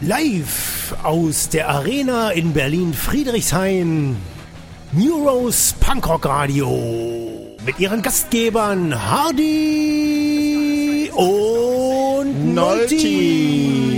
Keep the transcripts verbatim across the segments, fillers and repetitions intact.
Live aus der Arena in Berlin-Friedrichshain, New Rose Punkrock Radio mit ihren Gastgebern Hardy und Nolti.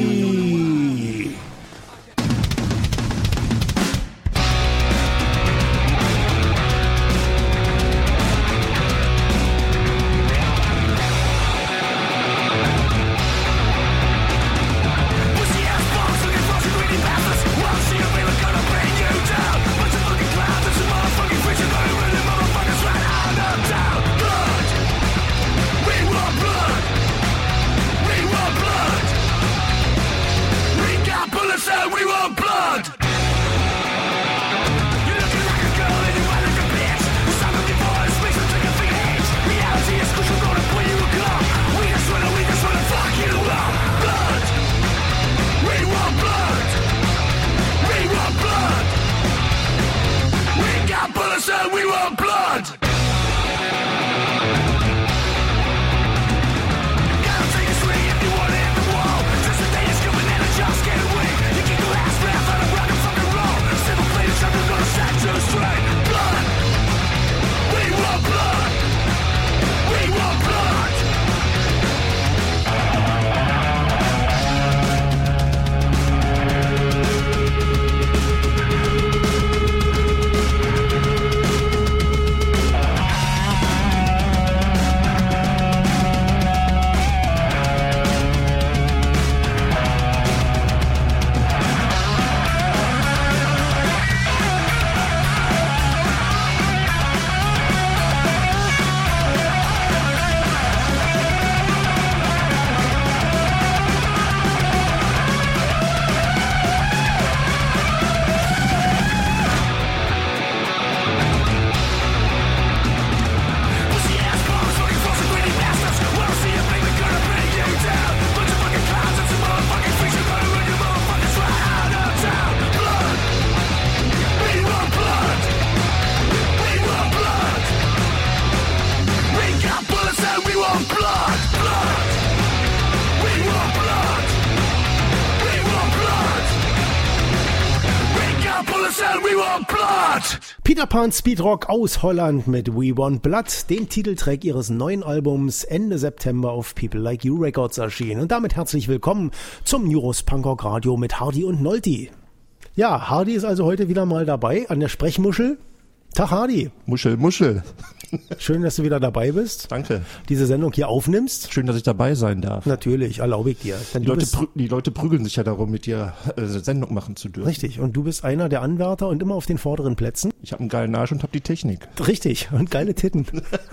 Peter Pan Speedrock aus Holland mit We Want Blood, dem Titeltrack ihres neuen Albums, Ende September auf People Like You Records erschienen. Und damit herzlich willkommen zum New Rose Punkrock Radio mit Hardy und Nolti. Ja, Hardy ist also heute wieder mal dabei an der Sprechmuschel. Tag Hardy. Muschel, Muschel. Schön, dass du wieder dabei bist. Danke. Diese Sendung hier aufnimmst. Schön, dass ich dabei sein darf. Natürlich, erlaube ich dir. Die Leute, prü- die Leute prügeln sich ja darum, mit dir äh, Sendung machen zu dürfen. Richtig, und du bist einer der Anwärter und immer auf den vorderen Plätzen. Ich habe einen geilen Arsch und habe die Technik. Richtig, und geile Titten.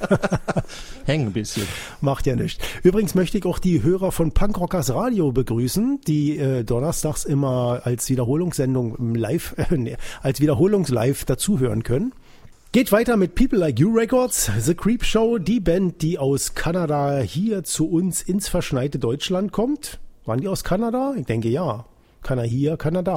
Hängen ein bisschen. Macht ja nichts. Übrigens möchte ich auch die Hörer von Punkrockers Radio begrüßen, die äh, donnerstags immer als Wiederholungssendung im Live, äh, nee, als Wiederholungslive dazuhören können. Geht weiter mit People Like You Records, The Creep Show, die Band, die aus Kanada hier zu uns ins verschneite Deutschland kommt. Waren die aus Kanada? Ich denke ja. Kann er hier, kann er da.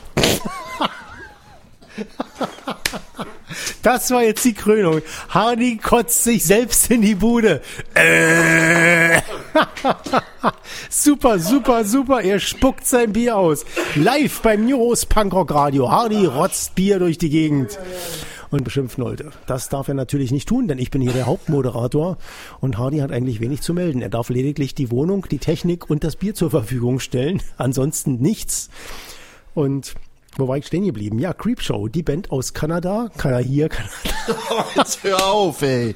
Das war jetzt die Krönung. Hardy kotzt sich selbst in die Bude. Äh. Super, super, super. Er spuckt sein Bier aus. Live beim New Rose Punkrock Radio. Hardy rotzt Bier durch die Gegend und beschimpft Leute. Das darf er natürlich nicht tun, denn ich bin hier der Hauptmoderator und Hardy hat eigentlich wenig zu melden. Er darf lediglich die Wohnung, die Technik und das Bier zur Verfügung stellen. Ansonsten nichts. Und wo war ich stehen geblieben? Ja, Creepshow, die Band aus Kanada. Kann er hier, kann er da. Jetzt hör auf, ey.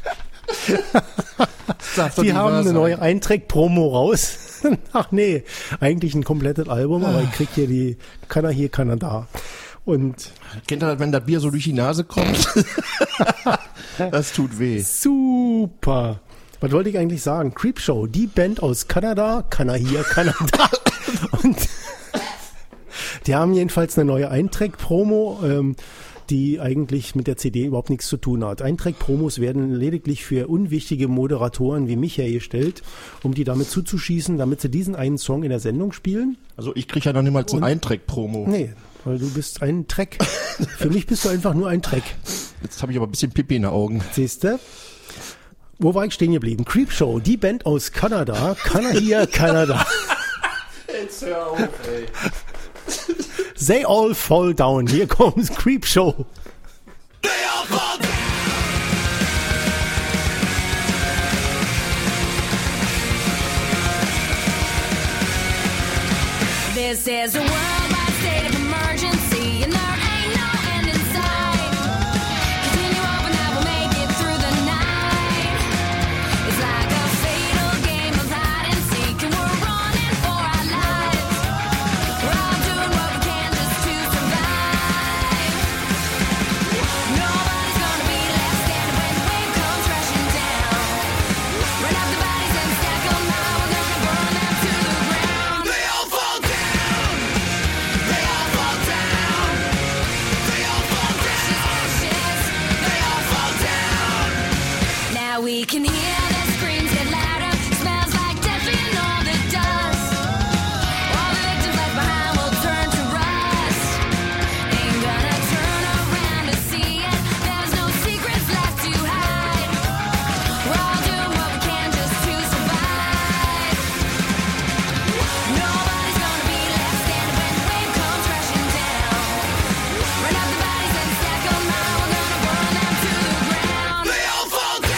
Die haben eine neue Eintrack-Promo raus. Ach nee, eigentlich ein komplettes Album, aber ich krieg hier die Kann er hier, kann er da. Und kennt ihr das, wenn das Bier so durch die Nase kommt? Das tut weh. Super. Was wollte ich eigentlich sagen? Creepshow, die Band aus Kanada, kann er hier, kann er da. Und die haben jedenfalls eine neue Eintrack-Promo, ähm, die eigentlich mit der C D überhaupt nichts zu tun hat. Eintrack-Promos werden lediglich für unwichtige Moderatoren wie mich hergestellt, um die damit zuzuschießen, damit sie diesen einen Song in der Sendung spielen. Also ich kriege ja noch niemals ein Eintrack-Promo. Nee, weil du bist ein Track. Für mich bist du einfach nur ein Track. Jetzt habe ich aber ein bisschen Pipi in den Augen. Siehst du? Wo war ich stehen geblieben? Creepshow, die Band aus Kanada. Kann er hier, Kanada. Jetzt hör auf, ey. They all fall down. Hier kommt Creepshow. They all fall down. This is a worldwide state of emergency, and there ain't no end in sight. Continue on, and I will make it through the night. It's like a fatal game of hide and seek, and we're running for our lives. We're all doing what we can just to survive. Nobody's gonna be left standing when the wave comes crashing down. Run up the bodies and stack 'em high. We're gonna burn them to the ground. They all fall down. We can hear the screams get louder. Smells like death in all the dust. All the victims left behind will turn to rust. Ain't gonna turn around to see it. There's no secrets left to hide. We're all doing what we can just to survive. Nobody's gonna be left standing when the wave comes crashing down. Run up the bodies and stack 'em high. We're gonna burn them to the ground. They all fall down.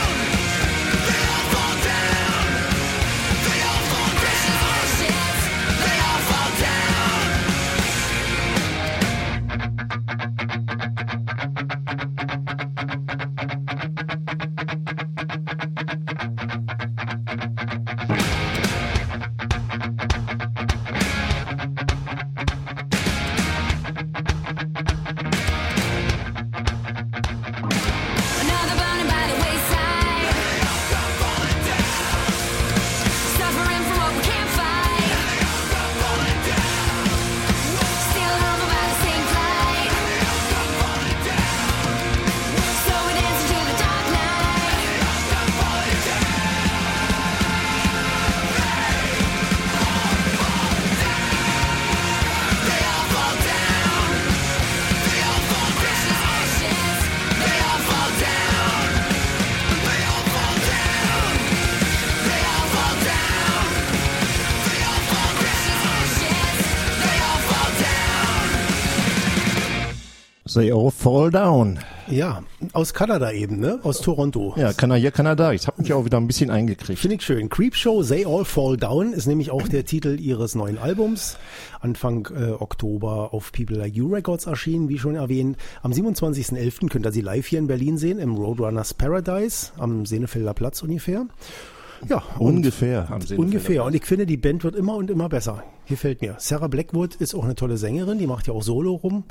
Another burning by the wayside. Suffering from what we can't fight. Still humbled by the same plight. So we dance into the dark night. They all fall down. They all fall precious ashes. They all fall down. They all fall down. They all fall down. They all fall precious ashes. They all fall down. They all fall down. Ja, aus Kanada eben, ne? Aus Toronto. Ja, Kanada, Kanada. Ich habe mich auch wieder ein bisschen eingekriegt. Finde ich schön. Creepshow, They All Fall Down ist nämlich auch der Titel ihres neuen Albums. Anfang äh, Oktober auf People Like You Records erschienen, wie schon erwähnt. Am siebenundzwanzigsten elften könnt ihr sie live hier in Berlin sehen, im Roadrunners Paradise, am Senefelder Platz ungefähr. Ja, und Ungefähr. Am Senefelder ungefähr. Platz. Und ich finde, die Band wird immer und immer besser. Gefällt mir. Sarah Blackwood ist auch eine tolle Sängerin, die macht ja auch Solo rum.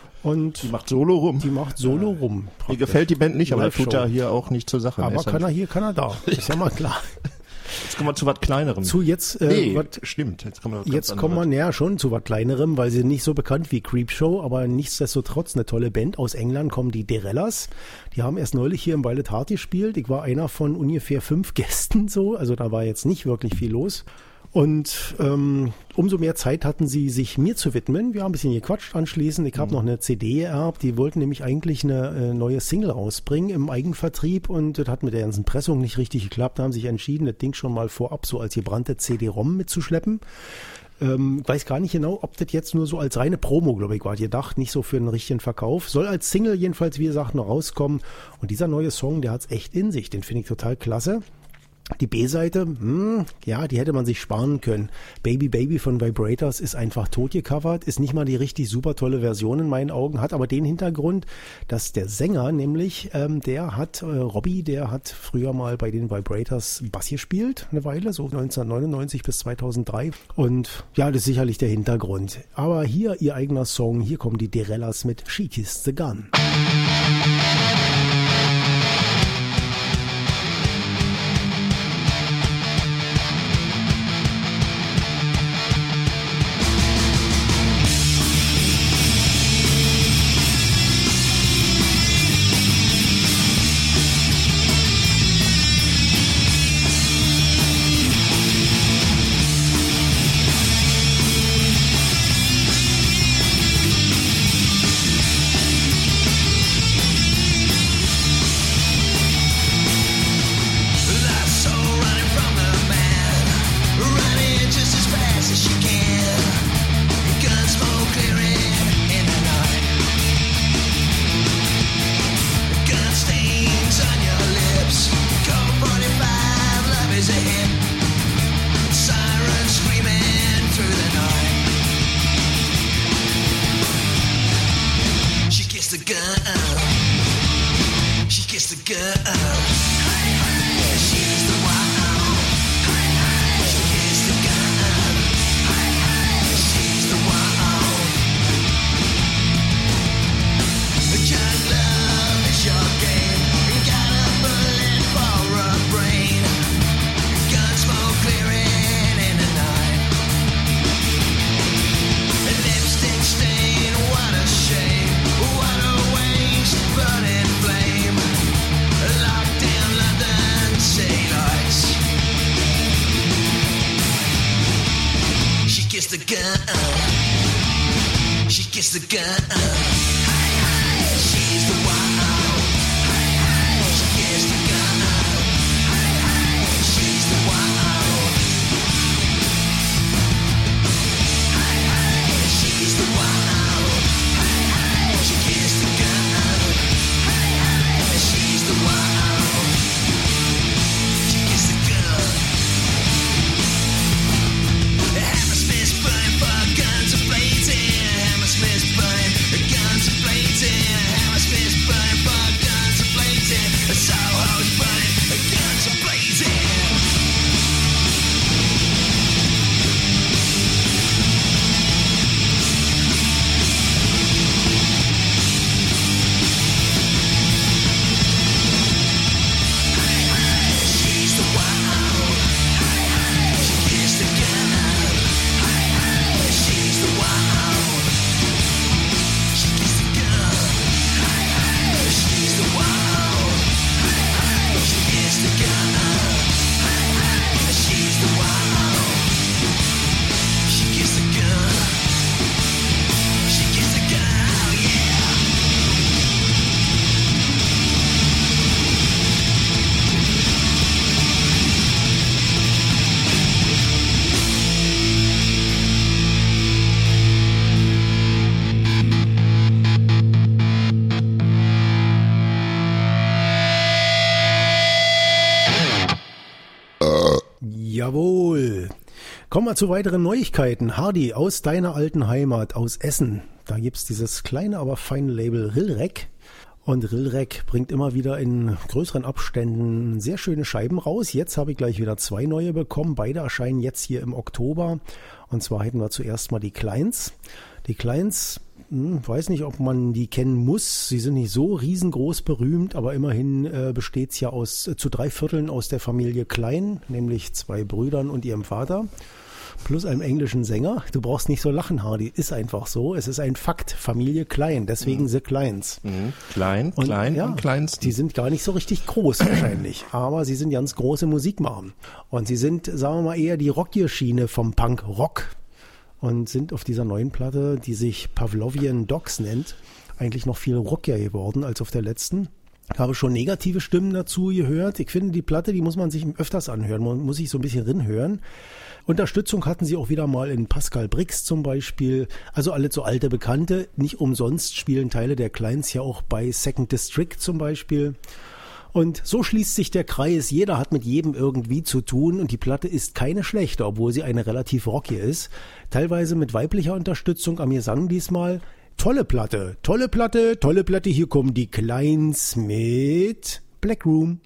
Und Die macht Solo rum. die macht Solo rum. Mir praktisch. gefällt die Band nicht, aber das tut Live-Show. da hier auch nicht zur Sache. Aber Ist kann dann- er hier, kann er da. Ist ja mal klar. Jetzt kommen wir zu was Kleinerem. Zu jetzt, äh, nee, wat, stimmt. Jetzt kommen wir, ganz jetzt kommen wir anderes. näher schon zu was Kleinerem, weil sie nicht so bekannt wie Creepshow, aber nichtsdestotrotz eine tolle Band. Aus England kommen die Derellas. Die haben erst neulich hier im Violet Heart gespielt. Ich war einer von ungefähr fünf Gästen so, also da war jetzt nicht wirklich viel los. Und ähm, umso mehr Zeit hatten sie, sich mir zu widmen. Wir haben ein bisschen gequatscht anschließend. Ich habe noch eine C D geerbt. Die wollten nämlich eigentlich eine äh, neue Single rausbringen im Eigenvertrieb und das hat mit der ganzen Pressung nicht richtig geklappt. Da haben sich entschieden, das Ding schon mal vorab so als gebrannte C D-ROM mitzuschleppen. Ähm, weiß gar nicht genau, ob das jetzt nur so als reine Promo, glaube ich, war gedacht, nicht so für einen richtigen Verkauf. Soll als Single jedenfalls, wie gesagt, noch rauskommen. Und dieser neue Song, der hat's echt in sich. Den finde ich total klasse. Die B-Seite, hm, ja, die hätte man sich sparen können. Baby Baby von Vibrators ist einfach tot gecovert, ist nicht mal die richtig super tolle Version in meinen Augen, hat aber den Hintergrund, dass der Sänger nämlich, ähm, der hat, äh, Robbie, der hat früher mal bei den Vibrators Bass gespielt, eine Weile, so neunzehnhundertneunundneunzig bis zweitausenddrei. Und ja, das ist sicherlich der Hintergrund. Aber hier ihr eigener Song, hier kommen die Derellas mit She Kissed the Gun. She girl. She gets the girl. She's the one. She gets the girl. She's the one. She's the one. She gets the girl. She's the one. She gets the girl. Hammersmith's burning for guns are blazing. Hammersmith's burning, guns are blazing. Hammersmith's burning for guns are blazing. Soho's burning, guns are blazing. She's the one. She gets the girl. She's the one. She gets the girl. She's the one. She gets the girl. She's the one. She gets the girl. She gets the girl, yeah. Jawohl. Kommen wir zu weiteren Neuigkeiten. Hardy aus deiner alten Heimat, aus Essen. Da gibt's dieses kleine, aber feine Label Rillrec. Und Rillrec bringt immer wieder in größeren Abständen sehr schöne Scheiben raus. Jetzt habe ich gleich wieder zwei neue bekommen. Beide erscheinen jetzt hier im Oktober. Und zwar hätten wir zuerst mal die Kleins. Die Kleins, hm, weiß nicht, ob man die kennen muss. Sie sind nicht so riesengroß berühmt, aber immerhin äh, besteht es ja aus, äh, zu drei Vierteln aus der Familie Klein, nämlich zwei Brüdern und ihrem Vater. Plus einem englischen Sänger. Du brauchst nicht so lachen, Hardy. Ist einfach so. Es ist ein Fakt. Familie Klein. Deswegen mhm. The Kleins. Mhm. Klein, Und, klein, ja, am kleinsten. Die sind gar nicht so richtig groß wahrscheinlich. Aber sie sind ganz große Musikmacher. Und sie sind, sagen wir mal, eher die Rockierschiene vom Punk-Rock. Und sind auf dieser neuen Platte, die sich Pavlovian Dogs nennt, eigentlich noch viel rockier geworden als auf der letzten. Ich habe schon negative Stimmen dazu gehört. Ich finde, die Platte, die muss man sich öfters anhören. Man muss sich so ein bisschen rinhören. Unterstützung hatten sie auch wieder mal in Pascal Brix zum Beispiel. Also alle so alte Bekannte. Nicht umsonst spielen Teile der Kleins ja auch bei Second District zum Beispiel. Und so schließt sich der Kreis. Jeder hat mit jedem irgendwie zu tun und die Platte ist keine schlechte, obwohl sie eine relativ rocky ist. Teilweise mit weiblicher Unterstützung am Gesang diesmal. Tolle Platte, tolle Platte, tolle Platte. Hier kommen die Kleins mit Black Room.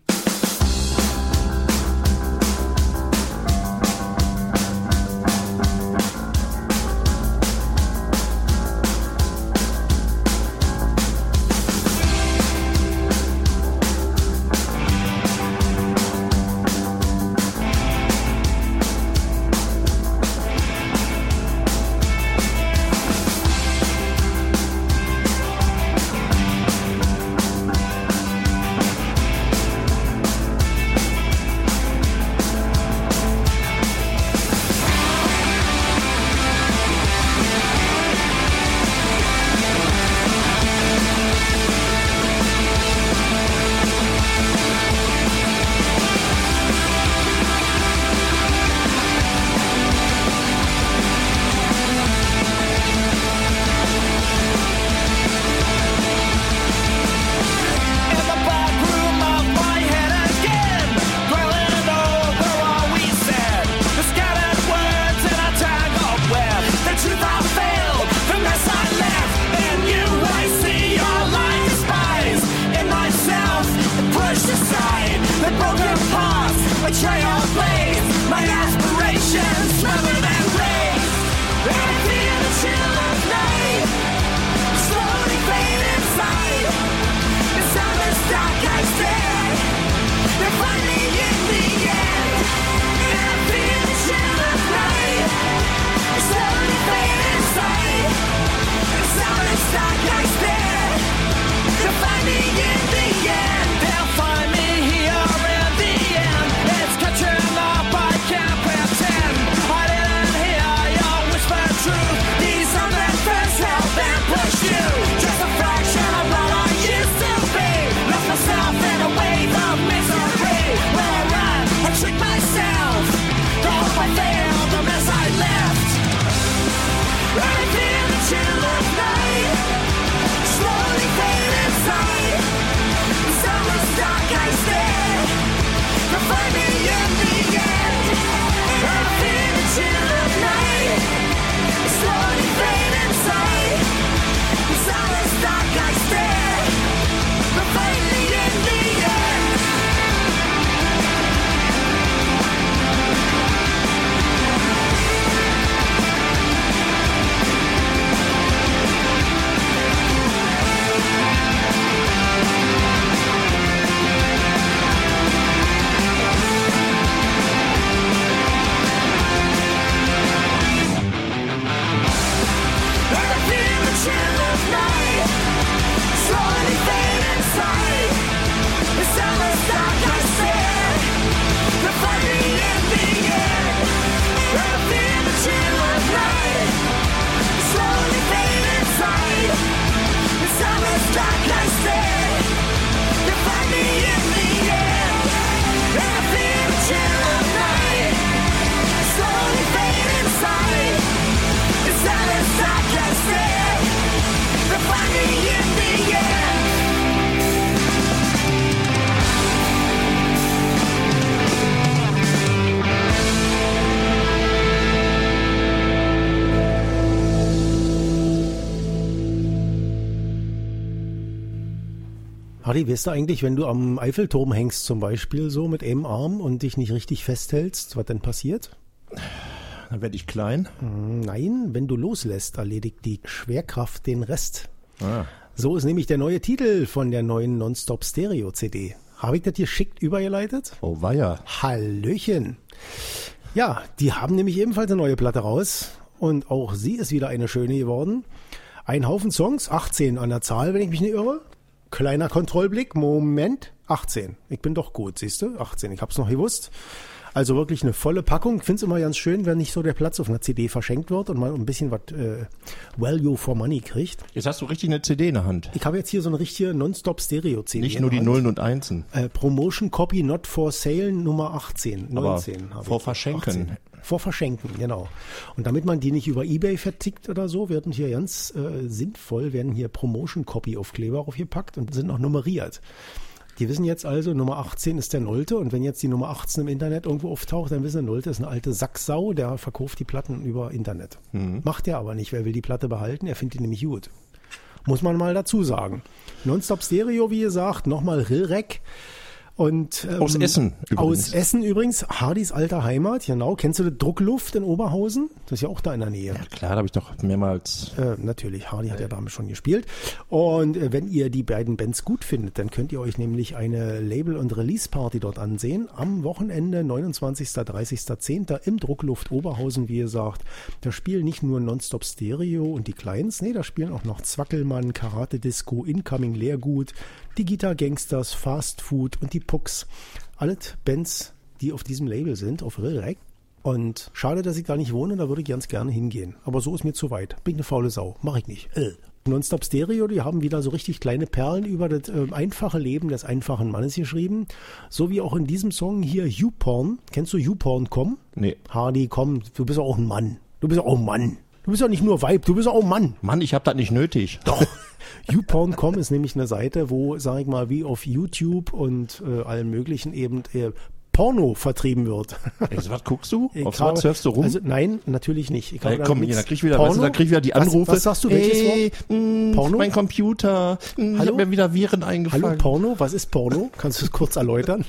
Hardy, weißt du eigentlich, wenn du am Eiffelturm hängst zum Beispiel so mit einem Arm und dich nicht richtig festhältst, was denn passiert? Dann werde ich klein. Nein, wenn du loslässt, erledigt die Schwerkraft den Rest. Ah. So ist nämlich der neue Titel von der neuen Nonstop-Stereo-C D. Habe ich das hier geschickt übergeleitet? Oh weia. Hallöchen. Ja, die haben nämlich ebenfalls eine neue Platte raus und auch sie ist wieder eine schöne geworden. Ein Haufen Songs, achtzehn an der Zahl, wenn ich mich nicht irre. Kleiner Kontrollblick, Moment, achtzehn. Ich bin doch gut, siehst du, achtzehn, ich hab's noch gewusst. Also wirklich eine volle Packung. Ich finde es immer ganz schön, wenn nicht so der Platz auf einer C D verschenkt wird und man ein bisschen was äh, Value for Money kriegt. Jetzt hast du richtig eine C D in der Hand. Ich habe jetzt hier so eine richtige Nonstop-Stereo-C D. Nicht nur die in der Hand. Nullen und Einsen. Äh, Promotion Copy Not for Sale Nummer achtzehn, neunzehn. Aber habe vor ich. Verschenken. achtzehn. Vor Verschenken, genau. Und damit man die nicht über eBay vertickt oder so, werden hier ganz äh, sinnvoll, werden hier Promotion Copy Aufkleber aufgepackt und sind noch nummeriert. Die wissen jetzt also, Nummer achtzehn ist der Nullte und wenn jetzt die Nummer achtzehn im Internet irgendwo auftaucht, dann wissen, der Nullte ist eine alte Sacksau, der verkauft die Platten über Internet. Mhm. Macht er aber nicht, wer will die Platte behalten, er findet die nämlich gut. Muss man mal dazu sagen. Nonstop Stereo, wie gesagt, nochmal Rillrec. Und, ähm, Aus Essen übrigens. Aus Essen übrigens, Hardys alter Heimat, genau. Kennst du die Druckluft in Oberhausen? Das ist ja auch da in der Nähe. Ja, klar, da habe ich doch mehrmals... Äh, natürlich, Hardy hat ja damit schon gespielt. Und äh, wenn ihr die beiden Bands gut findet, dann könnt ihr euch nämlich eine Label- und Release-Party dort ansehen. Am Wochenende, neunundzwanzigster, dreißigster zehnter im Druckluft Oberhausen, wie gesagt. Da spielen nicht nur Nonstop Stereo und die Kleins, nee, da spielen auch noch Zwackelmann, Karate Disco, Incoming Leergut, die Guitar Gangsters, Fast Food und die Pucks. Alle Bands, die auf diesem Label sind, auf Rillrec. Und schade, dass ich da nicht wohne, da würde ich ganz gerne hingehen. Aber so ist mir zu weit. Bin eine faule Sau. Mach ich nicht. Äh. Nonstop Stereo, die haben wieder so richtig kleine Perlen über das äh, einfache Leben des einfachen Mannes geschrieben. So wie auch in diesem Song hier YouPorn. Kennst du YouPorn, komm? Nee. Hardy, komm, du bist auch ein Mann. Du bist auch ein Mann. Du bist ja nicht nur Weib, du bist auch ein Mann. Mann, ich habe das nicht nötig. Doch. YouPorn Punkt com ist nämlich eine Seite, wo, sag ich mal, wie auf YouTube und äh, allen möglichen eben äh, Porno vertrieben wird. Ey, was guckst du? Ich Auf habe- was surfst du rum? Also nein, natürlich nicht. Ich Ey, habe komm, damit hier, da nichts- krieg ich wieder, Porno? weißt du, da krieg ich wieder die Anrufe. Was, was sagst du, welches Ey, Wort? mh, Porno? Mein Computer, mh, ich Hallo? hab mir wieder Viren eingefangen. Hallo Porno, was ist Porno? Kannst du es kurz erläutern?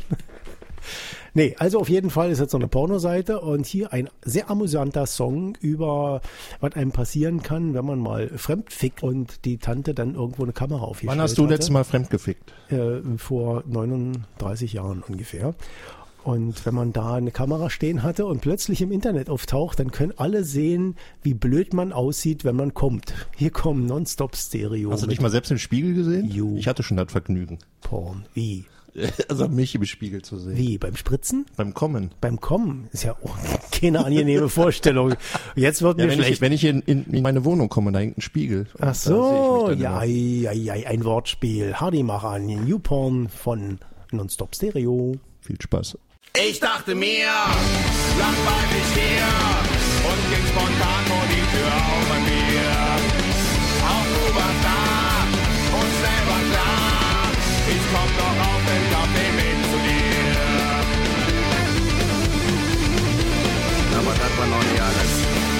Nee, also auf jeden Fall ist jetzt so eine Pornoseite und hier ein sehr amüsanter Song über, was einem passieren kann, wenn man mal fremdfickt und die Tante dann irgendwo eine Kamera aufgestellt Wann hast du hatte. letztes Mal fremdgefickt? Äh, vor neununddreißig Jahren ungefähr. Und wenn man da eine Kamera stehen hatte und plötzlich im Internet auftaucht, dann können alle sehen, wie blöd man aussieht, wenn man kommt. Hier kommen Nonstop Stereo. Hast du mit dich mal selbst im Spiegel gesehen? Jo. Ich hatte schon das Vergnügen. Porn. Wie? Also mich im Spiegel zu sehen. Wie? Beim Spritzen? Beim Kommen. Beim Kommen? Ist ja auch keine angenehme Vorstellung. Jetzt wird Ja, mir wenn schlecht. ich, wenn ich in, in, in meine Wohnung komme, da hängt ein Spiegel. Und Ach da so, sehe ich mich dann ja, immer. ja, ja, ein Wortspiel. Hardy mach an. Newporn von Nonstop Stereo. Viel Spaß. Ich dachte mir, langweilig hier und ging spontan vor die Tür auf an mir. Auch du warst da und schnell war klar, ich komm doch auf den Kaffee mit zu dir. Aber das war noch nicht alles.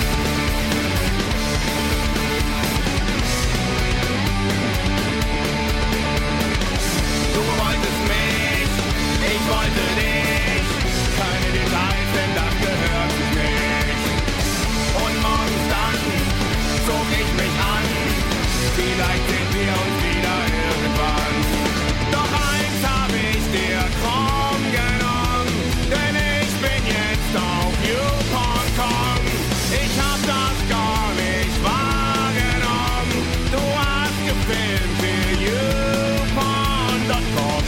Du wolltest mich, ich wollte dich. Keine Details, denn das gehört sich nicht. Und morgens dann zog ich mich an. Vielleicht sehen wir uns wieder irgendwann. Doch eins habe ich dir krumm genommen, denn ich bin jetzt auf YouPorn Punkt com. Ich hab das gar nicht wahrgenommen. Du hast gefilmt für YouPorn Punkt com.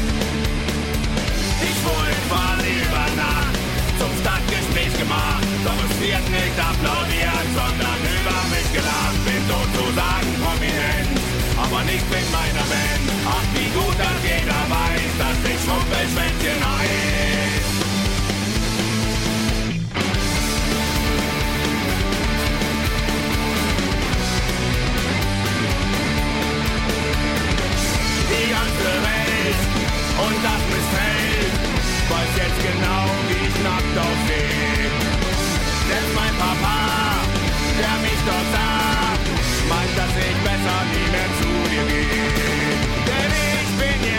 Ich wurde quasi über Nacht zum Stadtgespräch gemacht. Doch es wird nicht applaudiert, sondern über mich gelacht. Bin sozusagen prominent, aber nicht mit meiner Band. Ach, wie gut, dass jeder weiß, dass ich Schrumpelschwänzchen heiß. Die ganze Welt und das missfällt, weiß jetzt genau, wie ich nackt aussehe. Selbst mein Papa, der mich dort sah, meint, dass ich besser nie mehr zu dir gehe. Denn ich bin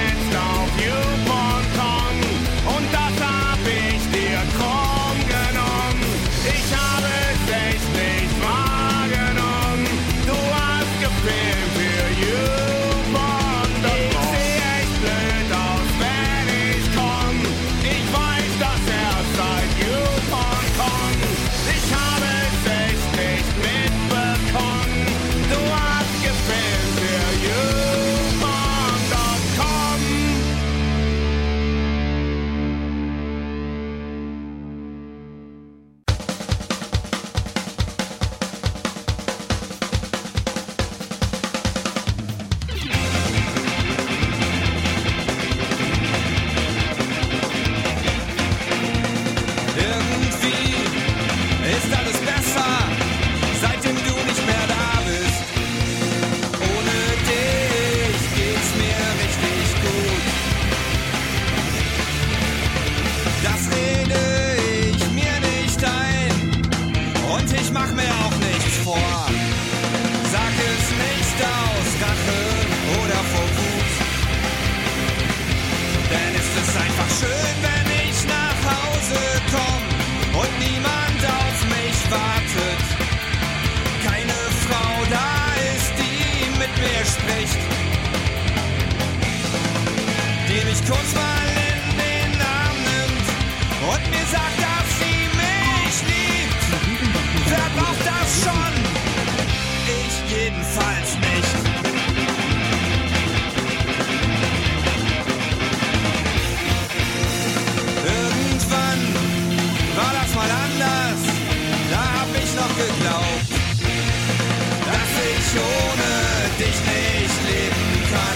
spricht, die mich kurz mal in den Arm nimmt und mir sagt, dass sie mich liebt. Wer braucht das schon? Ich jedenfalls nicht. Irgendwann war das mal anders, da hab ich noch geglaubt, dass ich ohne dich nicht leben kann.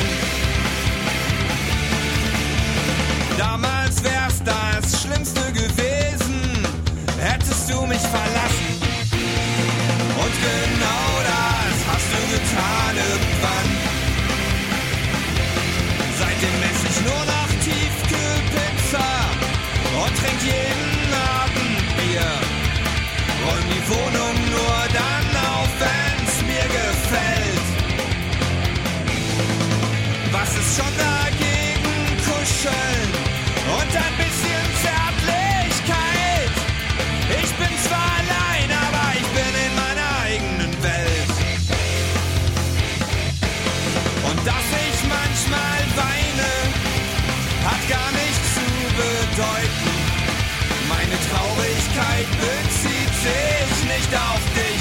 Damals wär's das Schlimmste gewesen, hättest du mich verlassen. Und genau das hast du getan irgendwann. Seitdem esse ich nur noch Tiefkühlpizza und trink jeden Abend Bier. Räum die Wohnung nur dann auf, wenn's mir gefällt. Was ist schon dagegen kuscheln und ein bisschen Zärtlichkeit? Ich bin zwar allein, aber ich bin in meiner eigenen Welt. Und dass ich manchmal weine, hat gar nichts zu bedeuten. Meine Traurigkeit bezieht sich nicht auf dich.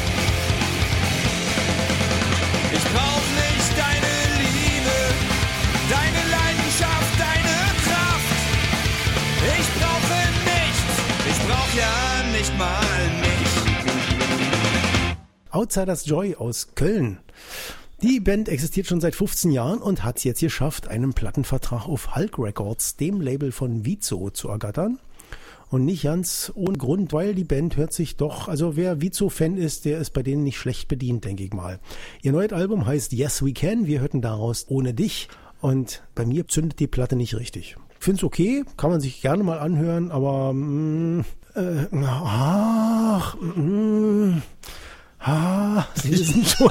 Ich brauch nicht deine Liebe, deine Leidenschaft, deine Kraft. Ich brauche nichts, ich brauch ja nicht mal mich. Outsiders Joy aus Köln. Die Band existiert schon seit fünfzehn Jahren und hat es jetzt geschafft, einen Plattenvertrag auf Hulk Records, dem Label von Vizo, zu ergattern. Und nicht ganz ohne Grund, weil die Band hört sich doch, also wer Vizo-Fan ist, der ist bei denen nicht schlecht bedient, denke ich mal. Ihr neues Album heißt Yes We Can, wir hörten daraus Ohne Dich und bei mir zündet die Platte nicht richtig. Ich finde es okay, kann man sich gerne mal anhören, aber mh, äh, ach, mh, ah, Sie wissen schon.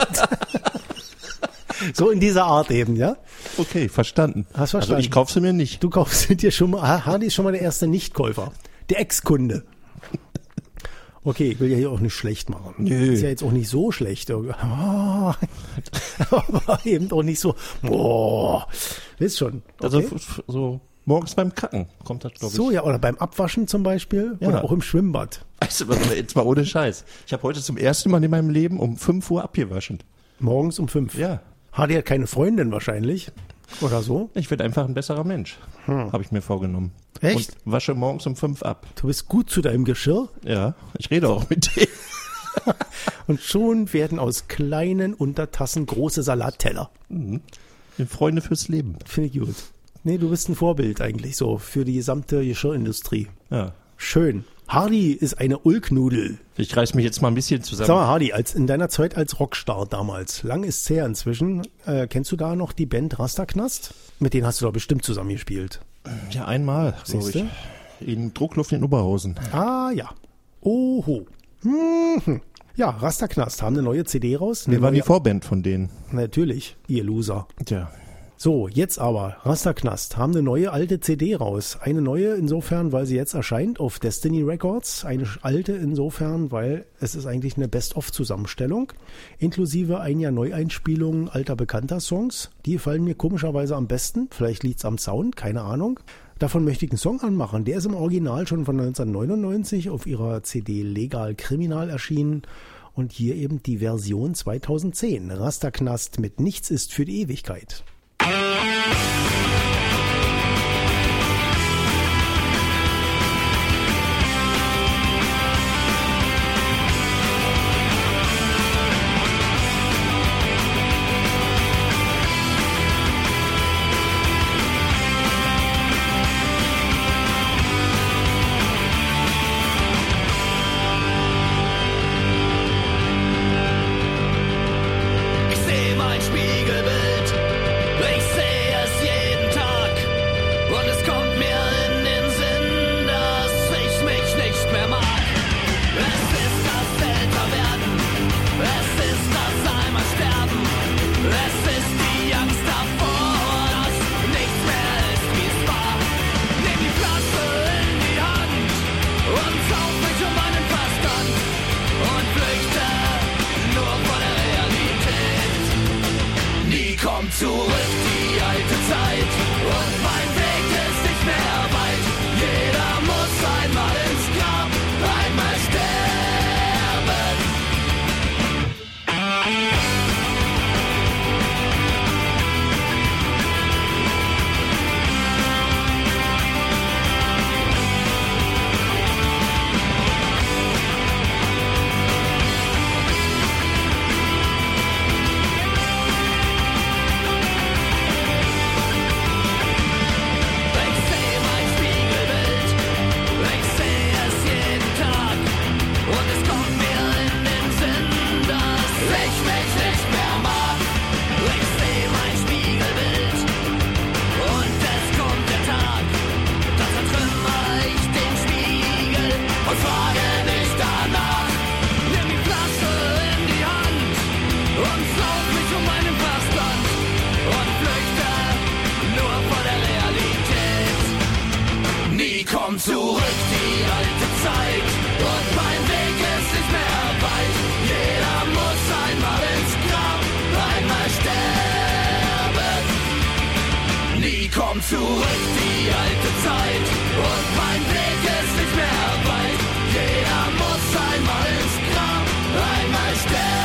So in dieser Art eben, ja? Okay, verstanden. Hast verstanden. Also ich kaufe sie mir nicht. Du kaufst dir schon mal, Hardy ist schon mal der erste Nichtkäufer. Der Ex-Kunde. Okay, ich will ja hier auch nicht schlecht machen. Nö. Ist ja jetzt auch nicht so schlecht. Oh, aber eben auch nicht so, boah, wisst schon. Okay. Also f- so morgens beim Kacken kommt das, glaube ich. So, ja, oder beim Abwaschen zum Beispiel. Ja. Oder auch im Schwimmbad. Also, jetzt mal ohne Scheiß. Ich habe heute zum ersten Mal in meinem Leben um fünf Uhr abgewaschen. Morgens um fünf. Ja. Hardy hat keine Freundin wahrscheinlich. Oder so. Ich werde einfach ein besserer Mensch. Hm. Habe ich mir vorgenommen. Echt? Und wasche morgens um fünf ab. Du bist gut zu deinem Geschirr. Ja, ich rede auch mit dir. Und schon werden aus kleinen Untertassen große Salatteller. Mhm. Wir Freunde fürs Leben. Finde ich gut. Nee, du bist ein Vorbild eigentlich so für die gesamte Geschirrindustrie. Ja. Schön. Hardy ist eine Ulknudel. Ich reiß mich jetzt mal ein bisschen zusammen. Sag mal, Hardy, als in deiner Zeit als Rockstar damals, lang ist's her inzwischen, äh, kennst du da noch die Band Rasterknast? Mit denen hast du doch bestimmt zusammengespielt. Ja, einmal, glaube Siehste? ich. In Druckluft in Oberhausen. Ah, ja. Oho. Mhm. Ja, Rasterknast haben eine neue C D raus. Eine Wir waren neue- die Vorband von denen. Natürlich, ihr Loser. Tja. So, jetzt aber, Rasterknast haben eine neue alte C D raus. Eine neue insofern, weil sie jetzt erscheint auf Destiny Records. Eine alte insofern, weil es ist eigentlich eine Best-of-Zusammenstellung. Inklusive einiger Neueinspielungen alter bekannter Songs. Die gefallen mir komischerweise am besten. Vielleicht liegt's am Sound, keine Ahnung. Davon möchte ich einen Song anmachen. Der ist im Original schon von neunzehnhundertneunundneunzig auf ihrer C D Legal Kriminal erschienen. Und hier eben die Version zweitausendzehn. Rasterknast mit Nichts ist für die Ewigkeit. Ich seh mein Spiegelbild, ich seh es zurück, die alte Zeit. Und mein Weg ist nicht mehr weit. Jeder muss einmal ins Grab, einmal sterben. Komm zurück, die alte Zeit. Und mein Weg ist nicht mehr weit. Jeder muss einmal ins Grab, einmal sterben. Nie kommt zurück, die alte Zeit. Und mein Weg ist nicht mehr weit. Jeder muss einmal ins Grab, einmal sterben.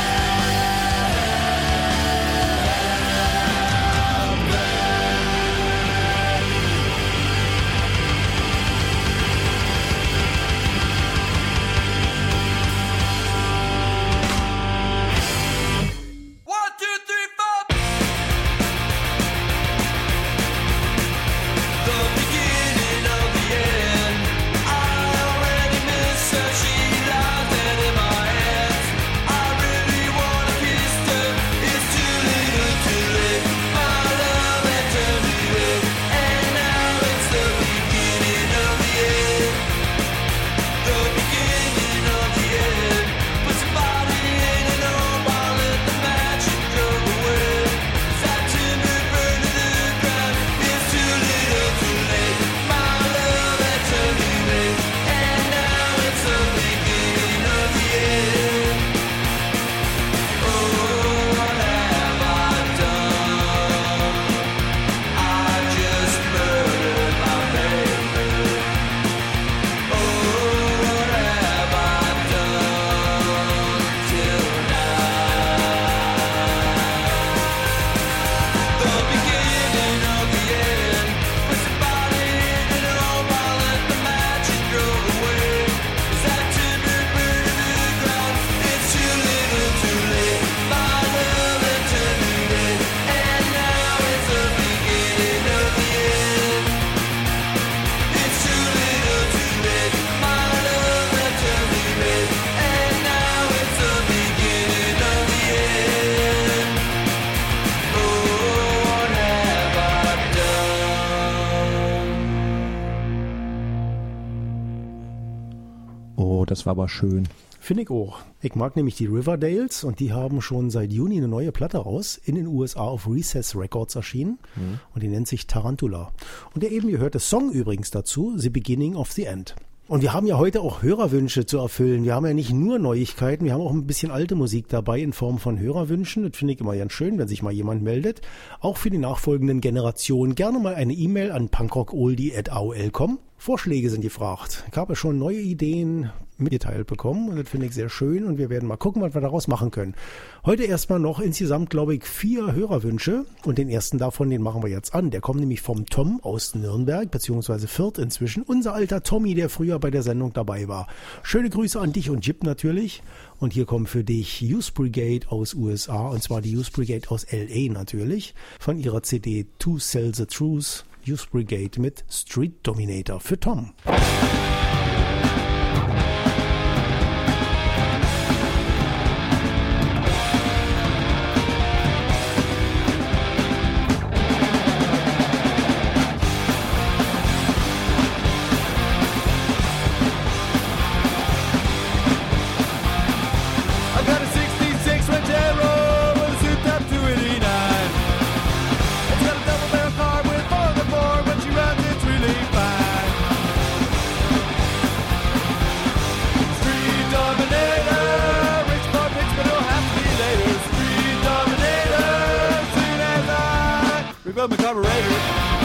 Das war aber schön. Finde ich auch. Ich mag nämlich die Riverdales und die haben schon seit Juni eine neue Platte raus, in den U S A auf Recess Records erschienen mhm. und die nennt sich Tarantula. Und der eben gehörte Song übrigens dazu, The Beginning of the End. Und wir haben ja heute auch Hörerwünsche zu erfüllen. Wir haben ja nicht nur Neuigkeiten, wir haben auch ein bisschen alte Musik dabei in Form von Hörerwünschen. Das finde ich immer ganz schön, wenn sich mal jemand meldet. Auch für die nachfolgenden Generationen gerne mal eine E-Mail an punkrockoldie at a o l punkt com. Vorschläge sind gefragt. Ich habe schon neue Ideen mitgeteilt bekommen und das finde ich sehr schön und wir werden mal gucken, was wir daraus machen können. Heute erstmal noch insgesamt, glaube ich, vier Hörerwünsche und den ersten davon, den machen wir jetzt an. Der kommt nämlich vom Tom aus Nürnberg, beziehungsweise Fürth inzwischen. Unser alter Tommy, der früher bei der Sendung dabei war. Schöne Grüße an dich und Jip natürlich. Und hier kommt für dich Youth Brigade aus U S A und zwar die Youth Brigade aus L A natürlich. Von ihrer C D To Sell the Truth. Youth Brigade mit Street Dominator für Tom. It's got a double barrel car with four on the floor, but she runs, it's really fine. rebuild my carburetor.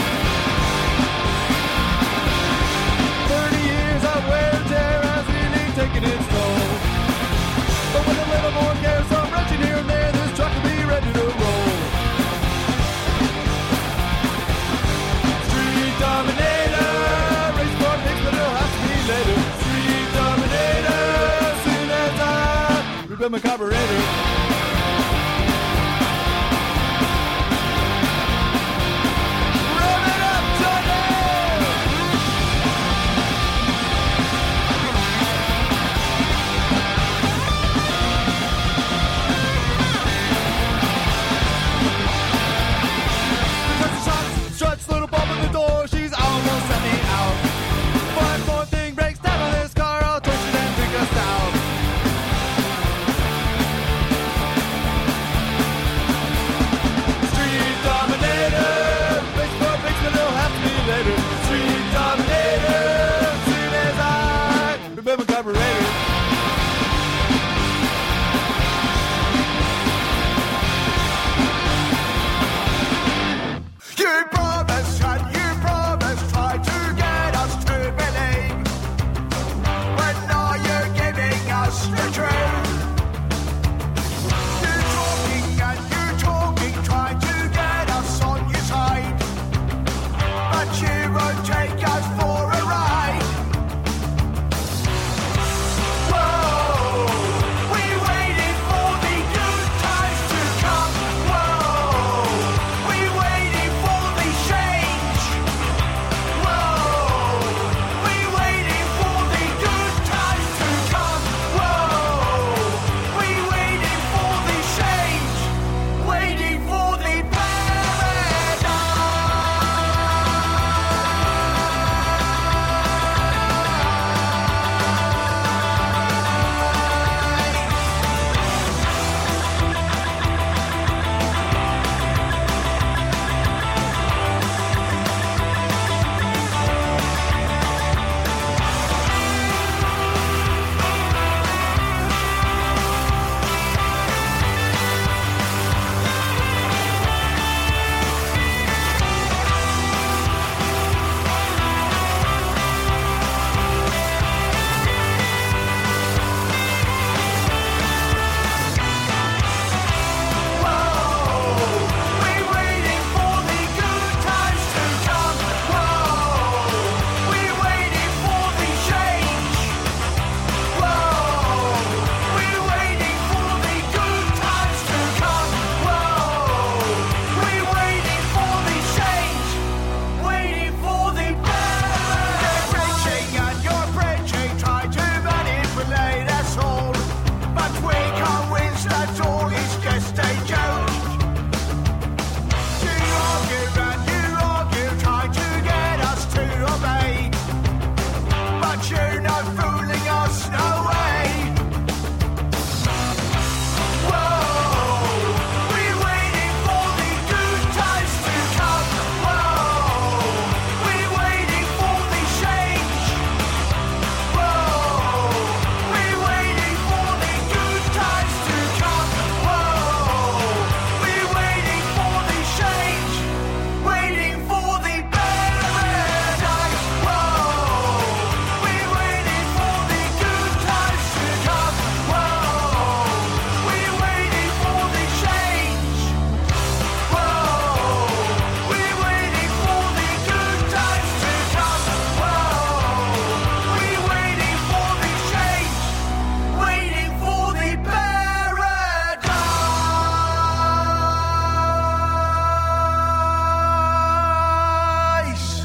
Thirty years of wear and tear has really taken its toll. But with a little more care, some wrenching here and there, this truck will be ready to roll. Street Dominator, race for picks, but it'll have to be later. Street Dominator, as soon as I rebuild my carburetor. Rev it up, Johnny! Struts, little bump in the door, she's almost let me out. One more thing breaks down on this car, I'll torch it and drink us out. Street Dominator, race for picks, but it'll have to be later. Street Dominator, as soon as I rebuild my carburetor. You promised and you promised, try to get us to believe. But now you're giving us the truth. You're talking and you're talking, trying to get us on your side. But you won't take us for a ride. Whoa, we're waiting for the good times to come. Whoa, we're waiting for the change. Whoa, we're waiting for the good times to come. Whoa, we're waiting for the change, waiting for the paradise. We're waiting for the good times to come. Whoa, we're waiting for the change. Whoa, we're waiting for the good times to come. Whoa, we're waiting for the change, waiting for the paradise. You're preaching and you're preaching, try to manipulate us all. But we can't win, that's all, it's just a joke. You argue and you argue, try to get us to obey. But you're not fooling us, no way. Whoa, we're waiting for the good times to come. Whoa, we're waiting for the change. Whoa, we're waiting for the good times to come. Whoa, we're waiting for the change, waiting for the paradise. Whoa, we're waiting for the good times to come. Whoa, we're waiting for the change. Whoa, we're waiting for the good times to come. Whoa, we're waiting for the change, waiting for the paradise.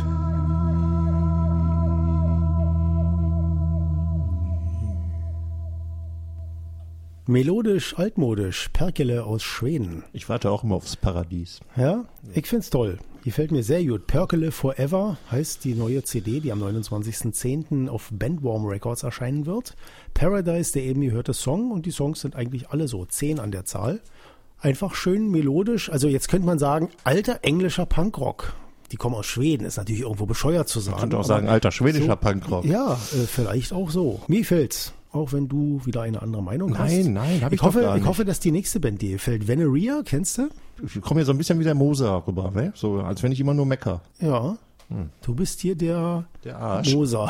Melodisch, altmodisch, Perkele aus Schweden. Ich warte auch immer aufs Paradies. Ja, ich find's toll. Gefällt mir sehr gut. Perkele Forever heißt die neue C D, die am neunundzwanzigsten zehnten auf Bandworm Records erscheinen wird. Paradise, der eben gehörte Song, und die Songs sind eigentlich alle so zehn an der Zahl. Einfach schön melodisch. Also jetzt könnte man sagen, alter englischer Punkrock. Die kommen aus Schweden, ist natürlich irgendwo bescheuert zu sagen. Man könnte auch sagen, alter schwedischer so, Punkrock. Ja, äh, vielleicht auch so. Mir gefällt's. auch wenn du wieder eine andere Meinung hast. Nein, nein, hab ich ich hoffe, doch gar Ich nicht. hoffe, dass die nächste Band dir gefällt. Veneria, kennst du? Ich komme hier so ein bisschen wie der Moser rüber, ne? So, als wenn ich immer nur mecker. Ja. Du bist hier der, Der Arsch. Moser.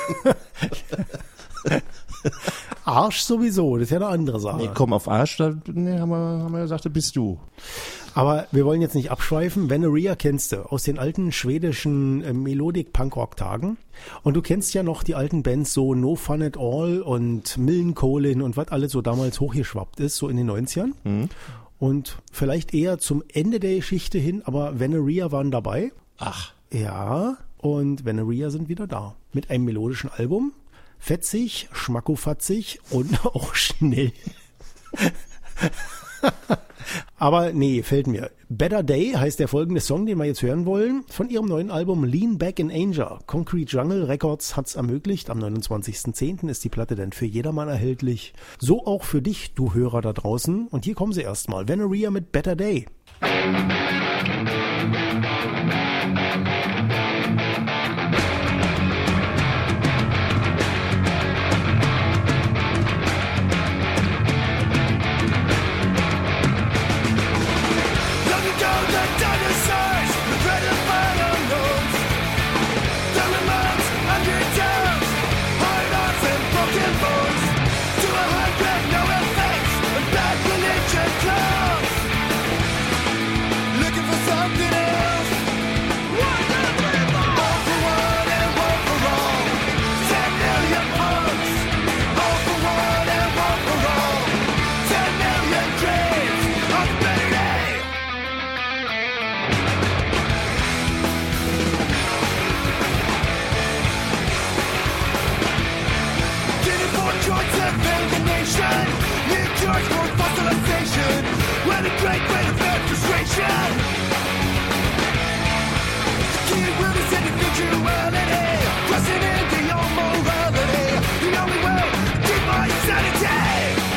Arsch sowieso, das ist ja eine andere Sache. Nee, komm, auf Arsch, da nee, haben, wir, haben wir gesagt, das bist du. Aber wir wollen jetzt nicht abschweifen. Veneria kennst du aus den alten schwedischen äh, Melodic-Punk-Rock-Tagen. Und du kennst ja noch die alten Bands so No Fun at All und Millencolin und was alles so damals hochgeschwappt ist, so in den neunzigern. Und vielleicht eher zum Ende der Geschichte hin, aber Veneria waren dabei. Ach. Ja, und Veneria sind wieder da. Mit einem melodischen Album. Fetzig, schmackofatzig und auch schnell. Aber nee, fällt mir. Better Day heißt der folgende Song, den wir jetzt hören wollen, von ihrem neuen Album Lean Back in Anger. Concrete Jungle Records hat's ermöglicht. Am neunundzwanzigsten zehnten ist die Platte dann für jedermann erhältlich. So auch für dich, du Hörer da draußen. Und hier kommen sie erstmal. Veneria mit Better Day. Long ago, the dinosaurs ran the fire notes. The remotes, undertones, hard arms and broken bones. To a hundred, no effects, and bad religion clothes. Looking for something else. All for one and one for all. Ten million punks. All for one and one for all. Ten million dreams of a better day. Getting for choice of alienation. New cures for fossilization. What a great way to vent frustration. The key word is individuality. Crossing into your morality. The only way to keep my sanity.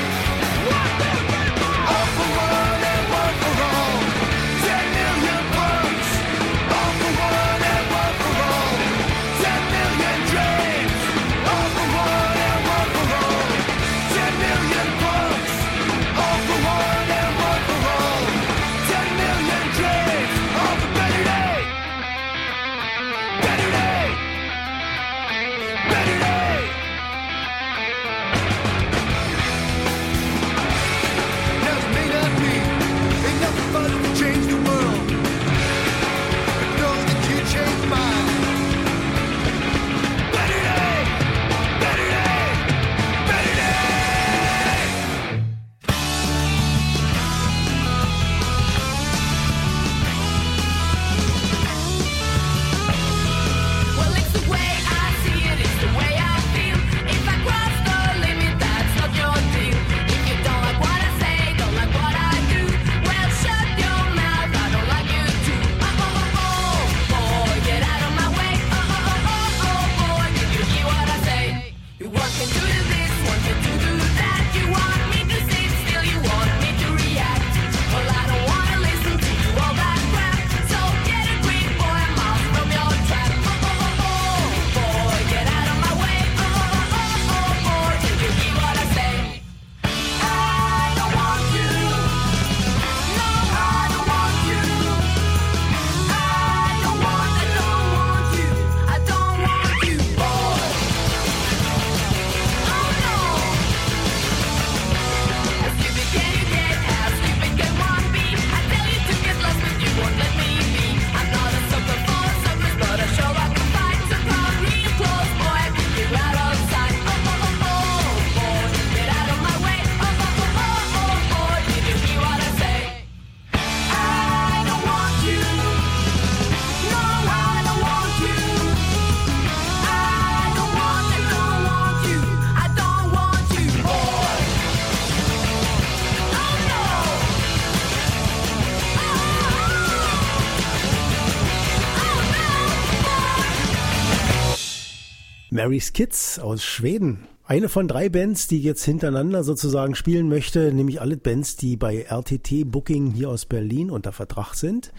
All for one and one for all. Ten million punks. All for one and one for all. Ten million dreams. All for one and one for all. Ten million punks. All for one and one for all. Ten million dreams. All for better day. Better day. Better day. Now it may not be enough fun to change the world, but know that you changed mine. Better day, better day, better day. Well, it's the way I see it, it's the way I feel. If I cross the limit, that's not your deal. If you don't like what I say, don't like what I do, well, shut your mouth, I don't like you too. Oh, oh, oh, oh, boy, get out of my way. Oh, oh, oh, oh, oh, boy, did you hear what I say? You want me to do this, want me to do that. You want me to sit still, you want me to react. Well, I don't wanna listen to all that crap. So get a grip, boy, I'm off from your trap. Oh, oh, oh, oh, boy, get out of my way. Oh, oh, oh, oh, boy, did you hear what I say? I don't want you. No, I don't want you. I don't want, I don't want you. I don't want you, boy. Oh no. How stupid can you get? How stupid can one be? I tell you to get lost, but you won't let me be. I'm not a sucker for suckers, but I sure I can fight. So come real close, boy, I can get out of sight. Oh, oh, oh, oh, boy, get out of my way. Oh, oh, oh, oh, oh, boy, did you hear what I say? I don't want you. No, I don't want you. I don't want, I don't want you. I don't want you, boy. Oh no. Oh, oh no. Mary's Kids aus Schweden. Eine von drei Bands, die ich jetzt hintereinander sozusagen spielen möchte, nämlich alle Bands, die bei R T T Booking hier aus Berlin unter Vertrag sind.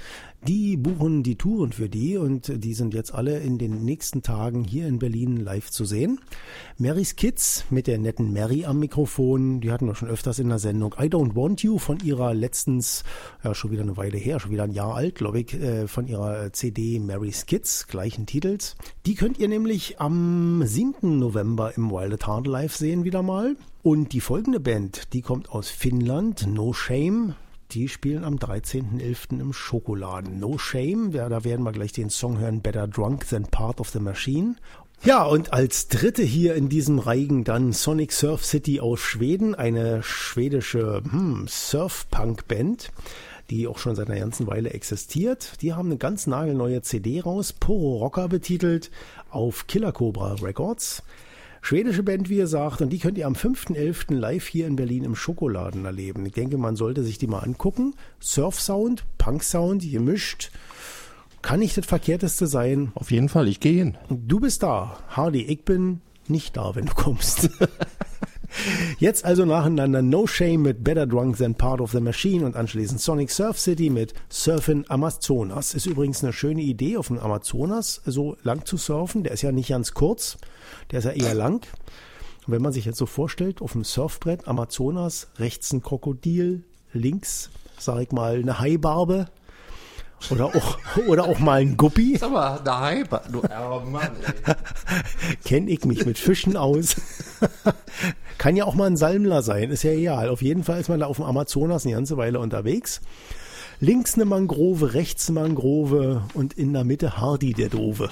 Die buchen die Touren für die und die sind jetzt alle in den nächsten Tagen hier in Berlin live zu sehen. Mary's Kids mit der netten Mary am Mikrofon, die hatten wir schon öfters in der Sendung. I Don't Want You von ihrer letztens, ja schon wieder eine Weile her, schon wieder ein Jahr alt, glaube ich, äh, von ihrer C D Mary's Kids, gleichen Titels. Die könnt ihr nämlich am siebten November im Wild at Heart live sehen wieder mal. Und die folgende Band, die kommt aus Finnland, No Shame. Die spielen am dreizehnten elften im Schokoladen. No Shame, ja, da werden wir gleich den Song hören, Better Drunk Than Part of the Machine. Ja, und als dritte hier in diesem Reigen dann Sonic Surf City aus Schweden, eine schwedische hm, Surf-Punk-Band, die auch schon seit einer ganzen Weile existiert. Die haben eine ganz nagelneue C D raus, Poro Rocker betitelt, auf Killer Cobra Records. Schwedische Band, wie ihr sagt, und die könnt ihr am fünften elften live hier in Berlin im Schokoladen erleben. Ich denke, man sollte sich die mal angucken. Surf-Sound, Punk-Sound, gemischt. Kann nicht das Verkehrteste sein. Auf jeden Fall, ich gehe hin. Du bist da. Hardy, ich bin nicht da, wenn du kommst. Jetzt also nacheinander No Shame mit Better Drunk Than Part of the Machine und anschließend Sonic Surf City mit Surfin' Amazonas. Ist übrigens eine schöne Idee, auf dem Amazonas so lang zu surfen. Der ist ja nicht ganz kurz, der ist ja eher lang. Und wenn man sich jetzt so vorstellt, auf dem Surfbrett Amazonas, rechts ein Krokodil, links, sag ich mal, eine Haibarbe. Oder auch, oder auch mal ein Guppi. Sag mal, der Hyper, du armer Mann, ey. Kenn ich mich mit Fischen aus. Kann ja auch mal ein Salmler sein, ist ja egal. Auf jeden Fall ist man da auf dem Amazonas eine ganze Weile unterwegs. Links eine Mangrove, rechts eine Mangrove und in der Mitte Hardy, der Doofe.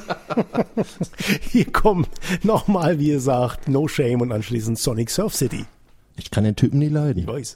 Hier kommt nochmal, wie ihr sagt, No Shame und anschließend Sonic Surf City. Ich kann den Typen nie leiden. Ich weiß.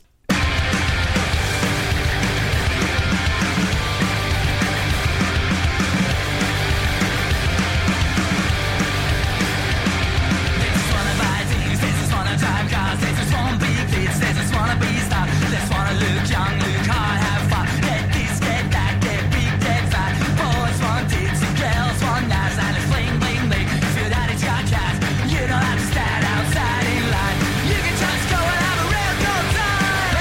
You don't have to stand outside in line. You can just go and have a real good time.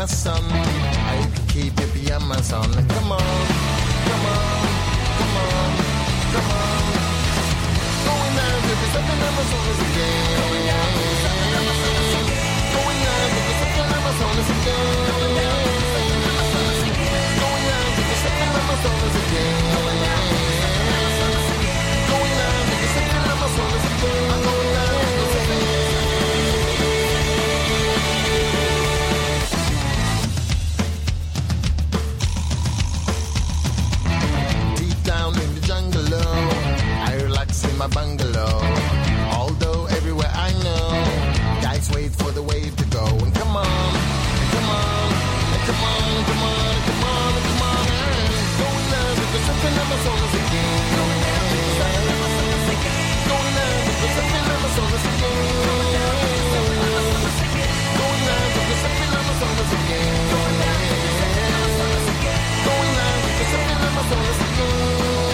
son. I keep your pajamas on. Come on, come on, come on, come on. Going down to the second Amazonas again. Going down to the second Amazonas again. Going down to the second Amazonas again. Going down to the second Amazonas again. Going down to the second Amazonas again. Going down to the second Amazonas again. Going down to the second Amazonas again. I'm going down to the second. Deep down in the jungle, I relax in my bungalow. Although everywhere I know, guys wait for the wave to go. And come on, and come on, and come on, and come on, and come on, and come on. Going down to the second Amazonas again. Going down to the second Amazonas again. Going down to the second Amazonas again. Going down to the second Amazonas again. Going down to the second Amazonas again. Going down to the second Amazonas again. Going down to the second Amazonas again.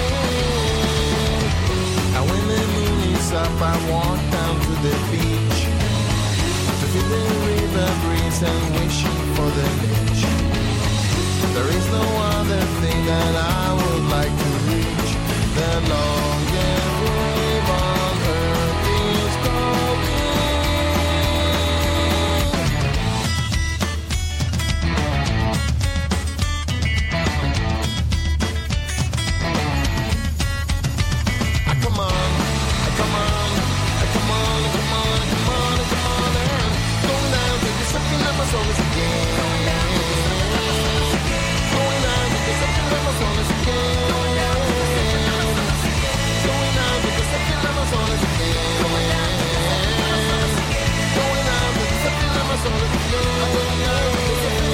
And when the moon is up, I walk down to the beach to feel the river breeze and wishing for the beach. There is no other thing that I would like to reach. The longest wave on earth is going. Ah, come on, ah, come on, ah, come on, ah, come on, ah, come on, ah, come on, and going down to the second Amazonas again. Going down to the second Amazonas again. Going down to the second Amazonas again. Going down to the second Amazonas again. Going down to the second Amazonas again. Going down to the second Amazonas again. Going down to the second Amazonas again. Going down to the second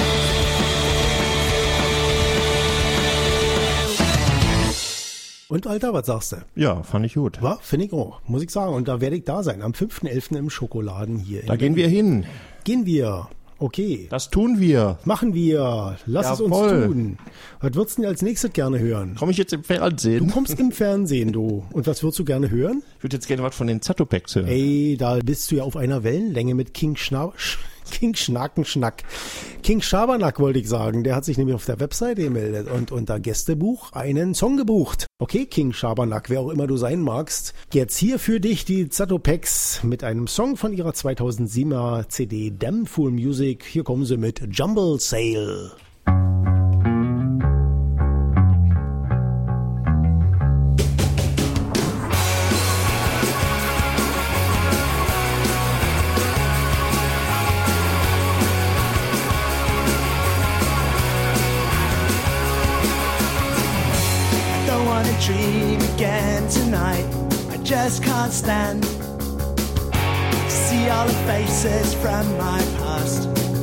Und Alter, was sagst du? Ja, fand ich gut. War, finde ich auch, muss ich sagen. Und da werde ich da sein, am fünften elften im Schokoladen hier. Da in gehen wir hin. Gehen wir. Okay. Das tun wir. Machen wir. Lass es uns Jawohl. tun. Was würdest du denn als nächstes gerne hören? Komme ich jetzt im Du Fernsehen? kommst im Fernsehen, du. Und was würdest du gerne hören? Ich würde jetzt gerne was von den Zatopeks hören. Ey, da bist du ja auf einer Wellenlänge mit King Schna King Schnackenschnack. King Schabernack wollte ich sagen. Der hat sich nämlich auf der Webseite gemeldet und unter Gästebuch einen Song gebucht. Okay, King Schabernack, wer auch immer du sein magst. Jetzt hier für dich die Zatopeks mit einem Song von ihrer zweitausendsiebener C D Damn Fool Music. Hier kommen sie mit Jumble Sale. Don't wanna dream again tonight. I just can't stand to see all the faces from my past.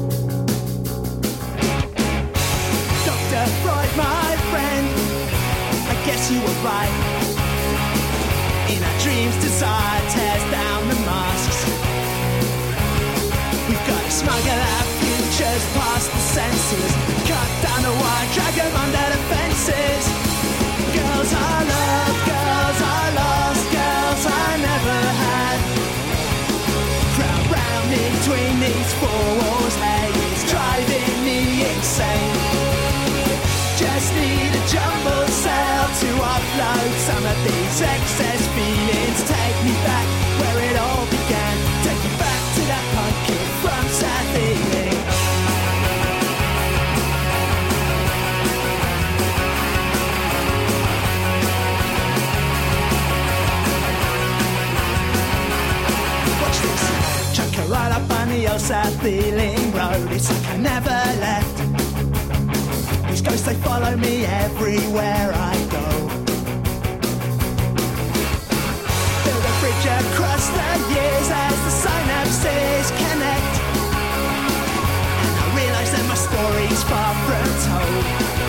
Doctor Freud, my friend, I guess you were right. In our dreams, desire tears down the masks. We've got to smuggle our futures past the senses. Cut down the wire, drag them under the fences. Girls I love, girls I lost, girls I never had. Crowd round in between these four walls, hey, it's driving me insane. Just need a jumble sale to offload some of these excess feelings. Take me back where it all began. Take me back to that punk kid from South Ealing. Watch this, chuck her right up on the old South Ealing road. It's like I never left. These ghosts, they follow me everywhere I go. Build a bridge across the years as the synapses connect. And I realise that my story's far from told.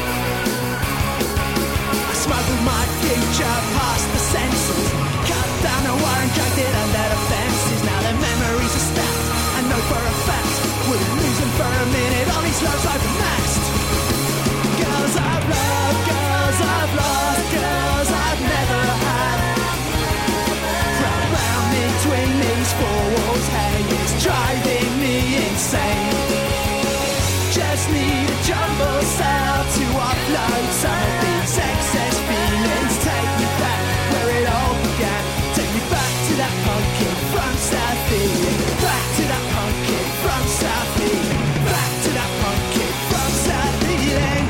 I smuggled my future past the senses. Cut down the wire and dragged it under the fences. Now the memories are stacked. I know for a fact we'll lose them for a minute. All these loves I've amassed. Girls I've loved, girls I've lost, girls I've never had. Crowd round between these four walls, hey, it's driving me insane. Just that punk kid from South Ealing. Back to that punk kid from South Ealing. Back to that punk kid from South Ealing.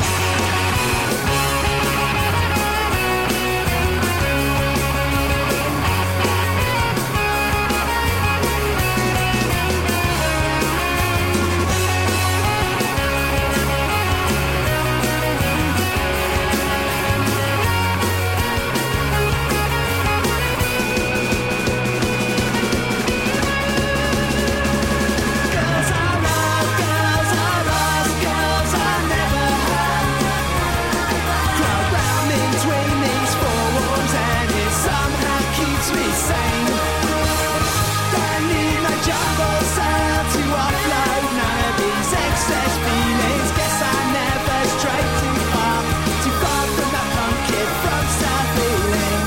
Girls I love, girls I lost, girls I never had. Crowd round between these four walls and it somehow keeps me sane. Don't need no jungle sound to offload none of these excess feelings. Guess I never strayed too far, too far from that punk kid from South Ealing.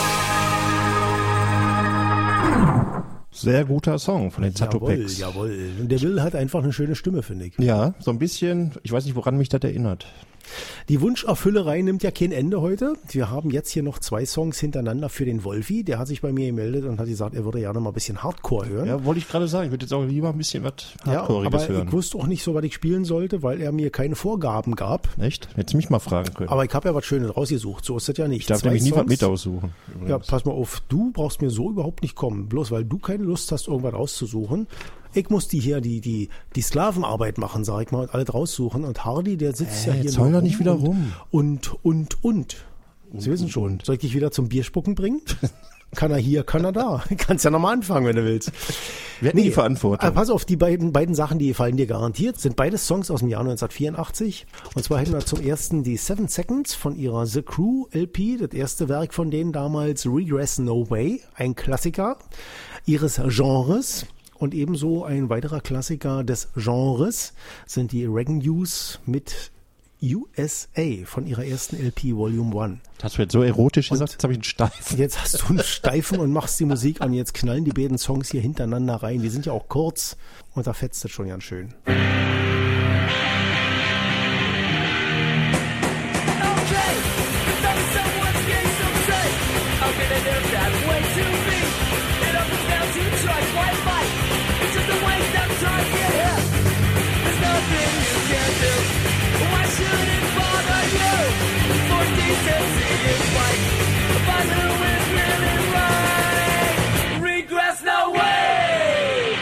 Sehr guter Song von den Jawohl, Zatopex. jawohl. Und der Will hat einfach eine schöne Stimme, finde ich. Ja, so ein bisschen, ich weiß nicht, woran mich das erinnert. Die Wunscherfüllerei nimmt ja kein Ende heute. Wir haben jetzt hier noch zwei Songs hintereinander für den Wolfi. Der hat sich bei mir gemeldet und hat gesagt, er würde gerne mal ein bisschen Hardcore hören. Ja, wollte ich gerade sagen, ich würde jetzt auch lieber ein bisschen was Ja, Hardcoreiges aber hören. ich wusste auch nicht so, was ich spielen sollte, weil er mir keine Vorgaben gab. Echt? Hättest du mich mal fragen können. Aber ich habe ja was Schönes rausgesucht. So ist das ja nicht. ich darf Zwei nämlich nie was Songs. mit aussuchen. Ja, übrigens. pass mal auf, du brauchst mir so überhaupt nicht kommen, bloß weil du keine Lust hast, irgendwas auszusuchen. Ich muss die hier, die, die, die Sklavenarbeit machen, sag ich mal, und alles raussuchen. Und Hardy, der sitzt Äh, ja hier jetzt heul nur doch nicht wieder und, rum. Und, und, und. Sie wissen schon. Soll ich dich wieder zum Bierspucken bringen? Kann er hier, kann er da. Kannst ja nochmal anfangen, wenn du willst. Wir hatten die Verantwortung. äh, pass auf, die beiden, beiden Sachen, die gefallen dir garantiert, sind beide Songs aus dem Jahr neunzehnhundertvierundachtzig. Und zwar hätten wir zum ersten die Seven Seconds von ihrer The Crew L P, das erste Werk von denen damals, Regress No Way, ein Klassiker ihres Genres. Und ebenso ein weiterer Klassiker des Genres sind die Reggae News mit U S A von ihrer ersten L P Volume eins. Hast du jetzt so erotisch gesagt, jetzt habe ich einen Steifen. Jetzt hast du einen Steifen und machst die Musik an. Jetzt knallen die beiden Songs hier hintereinander rein. Die sind ja auch kurz und da fetzt es schon ganz schön. Okay, if that is someone's getting some say, how can I live that way to be? It all comes down to choice, why fight? It's just a waste of time, yeah. There's nothing you can do. Why should it bother you? For decency is right. Find who is really right. Regress no way.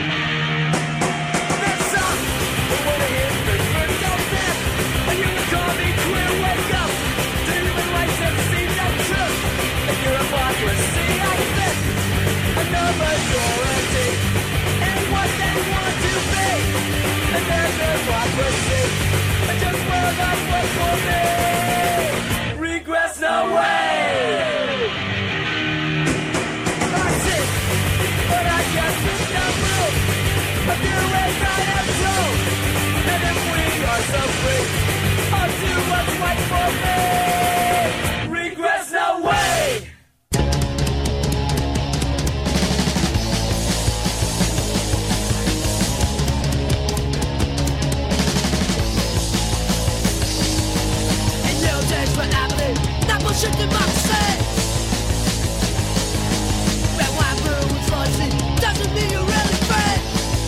That song, the one of his favorite don't stand. And you can call me queer, wake up. To human rights and see no truth. And your hypocrisy, I think. Another majority. And what they want to be. And there's hypocrisy. And just where that's what's for me. Regress no way. That's it. But I guess it's not real. But there is not a true. And if we are so free, I'll do what's right for me. Regress no way. And no days for apathy, not bullshit democracy. Red, white, blue, and fuzzy doesn't mean you're really free.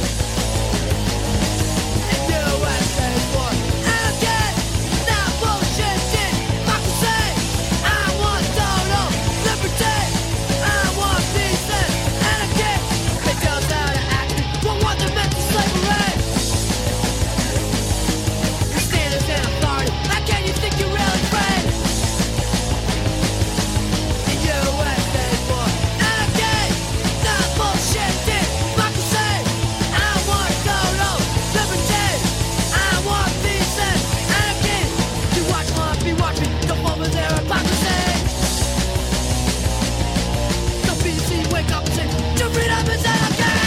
And U S A for anarchy, not bullshit democracy. I want total liberty. I want peace and anarchy. They don't know how to act, won't want them into slavery. Your standards and authority, how can you think you're really free? And U S A for anarchy, not bullshit democracy. I want total liberty. I want peace and anarchy. You watch me, be watch me, don't fall for their hypocrisy. Don't be see, wake up and say, your freedom is anarchy.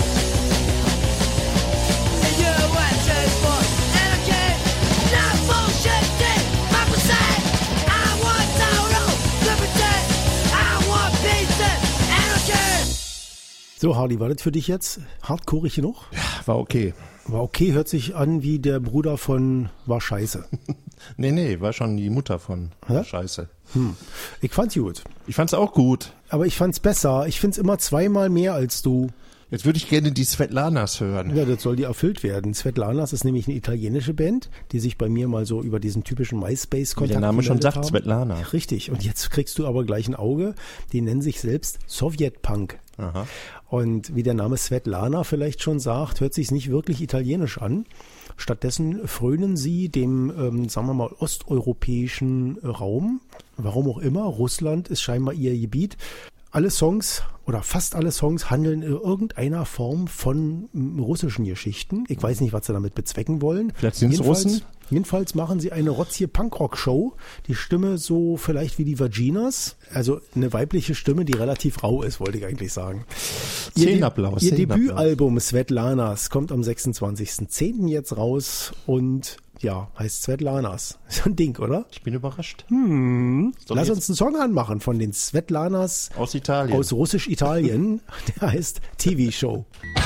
And U S A for anarchy, not bullshit democracy. I want total liberty. I want peace and anarchy. So, Hardy, war das für dich jetzt hardcoreig genug? War okay. Aber okay, hört sich an wie der Bruder von War Scheiße. Nee, nee, war schon die Mutter von Hä? Scheiße. Ich fand's gut. Ich fand's auch gut. Aber ich fand's besser. Ich find's immer zweimal mehr als du. Jetzt würde ich gerne die Svetlanas hören. Ja, das soll die erfüllt werden. Svetlanas ist nämlich eine italienische Band, die sich bei mir mal so über diesen typischen Wie MySpace-Kontakt der Name schon gemeldet sagt, haben. Svetlana. Richtig. Und jetzt kriegst du aber gleich ein Auge. Die nennen sich selbst Sowjetpunk. Aha. Und wie der Name Svetlana vielleicht schon sagt, hört sich's nicht wirklich italienisch an. Stattdessen frönen sie dem, ähm, sagen wir mal, osteuropäischen Raum. Warum auch immer. Russland ist scheinbar ihr Gebiet. Alle Songs oder fast alle Songs handeln in irgendeiner Form von mm, russischen Geschichten. Ich weiß nicht, was sie damit bezwecken wollen. Vielleicht sind's Jedenfalls- Russen? Jedenfalls machen sie eine rotzige Punkrock-Show. Die Stimme so vielleicht wie die Vaginas. Also eine weibliche Stimme, die relativ rau ist, wollte ich eigentlich sagen. Ihr, De- Zehnapplaus, ihr Zehnapplaus. Debütalbum Svetlanas kommt am sechsundzwanzigsten zehnten jetzt raus und ja, heißt Svetlanas. Ist ein Ding, oder? Ich bin überrascht. Hm. Soll Lass jetzt- uns einen Song anmachen von den Svetlanas Aus Italien. aus Russisch-Italien. Der heißt T V-Show.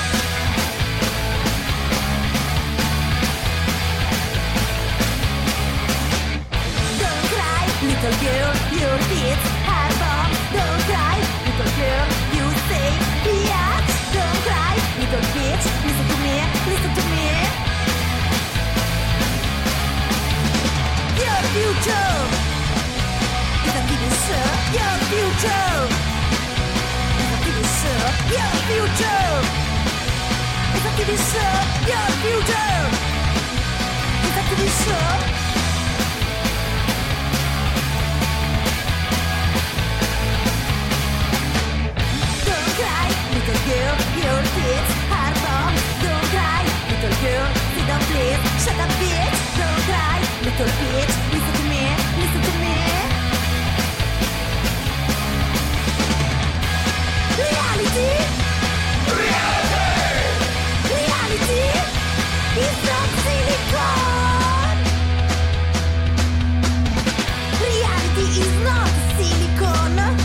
Don't cry, little girl, your kids are born. Don't cry, little girl, you say yes. Don't cry, little bitch, listen to me, listen to me. Your future is a T V show. Your future is a T V show. Your future is a T V show. Your future is a T V show. Don't cry, little girl, your kids are born. Don't cry, little girl, sit down please, shut up bitch. Don't cry, little bitch, listen to me, listen to me. Reality, reality, reality is not silicone. Reality is not silicone.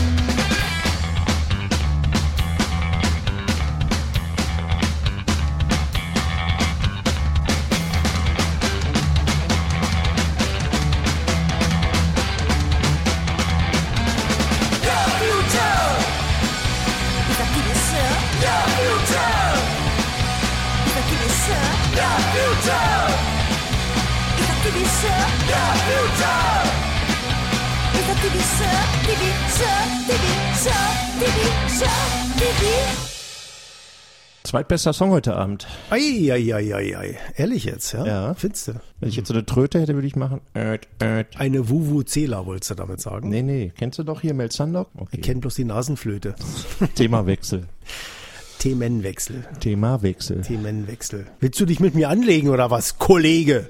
Your future is a T V show. Your future is a T V show. Your future is a T V show. Your future is a T V show. T V show, T V show, T V show, T V. Zweitbester Song heute Abend. Eieieiei. Ehrlich jetzt, ja? Ja. Findest du? Wenn ich jetzt so eine Tröte hätte, würde ich machen. Öt, öt. Eine Vuvuzela, wolltest du damit sagen? Nee, nee. Kennst du doch hier Mel Sandock? Okay. Ich kenn bloß die Nasenflöte. Themawechsel. Themenwechsel. Themawechsel. Themenwechsel. Willst du dich mit mir anlegen oder was, Kollege?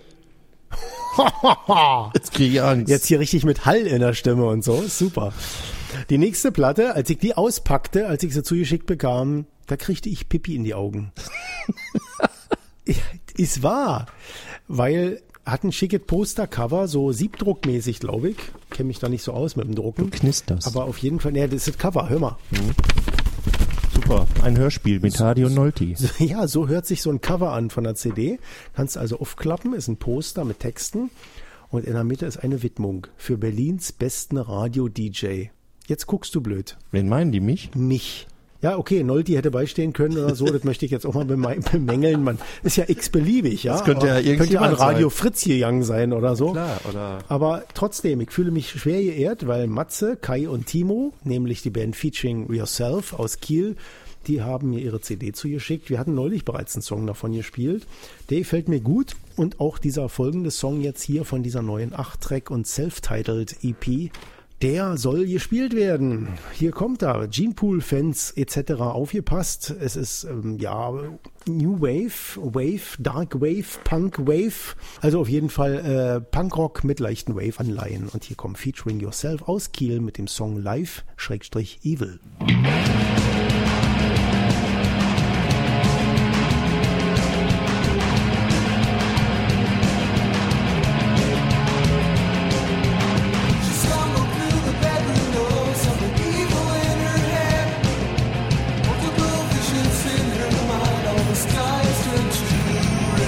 Jetzt kriege ich Angst. Jetzt hier richtig mit Hall in der Stimme und so. Super. Die nächste Platte, als ich die auspackte, als ich sie zugeschickt bekam, da kriegte ich Pipi in die Augen. Ist wahr. Weil hat ein schickes Postercover, so siebdruckmäßig, glaube ich. Kenne mich da nicht so aus mit dem Drucken. knisterst. Aber auf jeden Fall, ne, das ist das Cover, hör mal. Super. Ein Hörspiel mit Hadi und Nolti. Ja, so hört sich so ein Cover an von der C D. Kannst also aufklappen, ist ein Poster mit Texten und in der Mitte ist eine Widmung für Berlins besten Radio-D J. Jetzt guckst du blöd. Wen meinen die mich? Mich. Ja, okay, Nolti hätte beistehen können oder so, das möchte ich jetzt auch mal beme- bemängeln. Man ist ja x-beliebig, ja. Das könnte ja Aber könnte ja an irgendjemand Radio sein. Fritz gegangen sein oder so. Klar, oder? Aber trotzdem, ich fühle mich schwer geehrt, weil Matze, Kai und Timo, nämlich die Band Featuring Yourself aus Kiel, die haben mir ihre C D zugeschickt. Wir hatten neulich bereits einen Song davon gespielt. Der gefällt mir gut und auch dieser folgende Song jetzt hier von dieser neuen acht Track und Self-Titled E P, der soll gespielt werden. Hier kommt er. Genepool-Fans et cetera aufgepasst. Es ist, ähm, ja, New Wave, Wave, Dark Wave, Punk Wave. Also auf jeden Fall äh, Punkrock mit leichten Wave-Anleihen. Und hier kommt Featuring Yourself aus Kiel mit dem Song Live-Evil. She stumbled through the bedroom door, something evil in her head. Multiple visions in her mind, all the skies turned to red.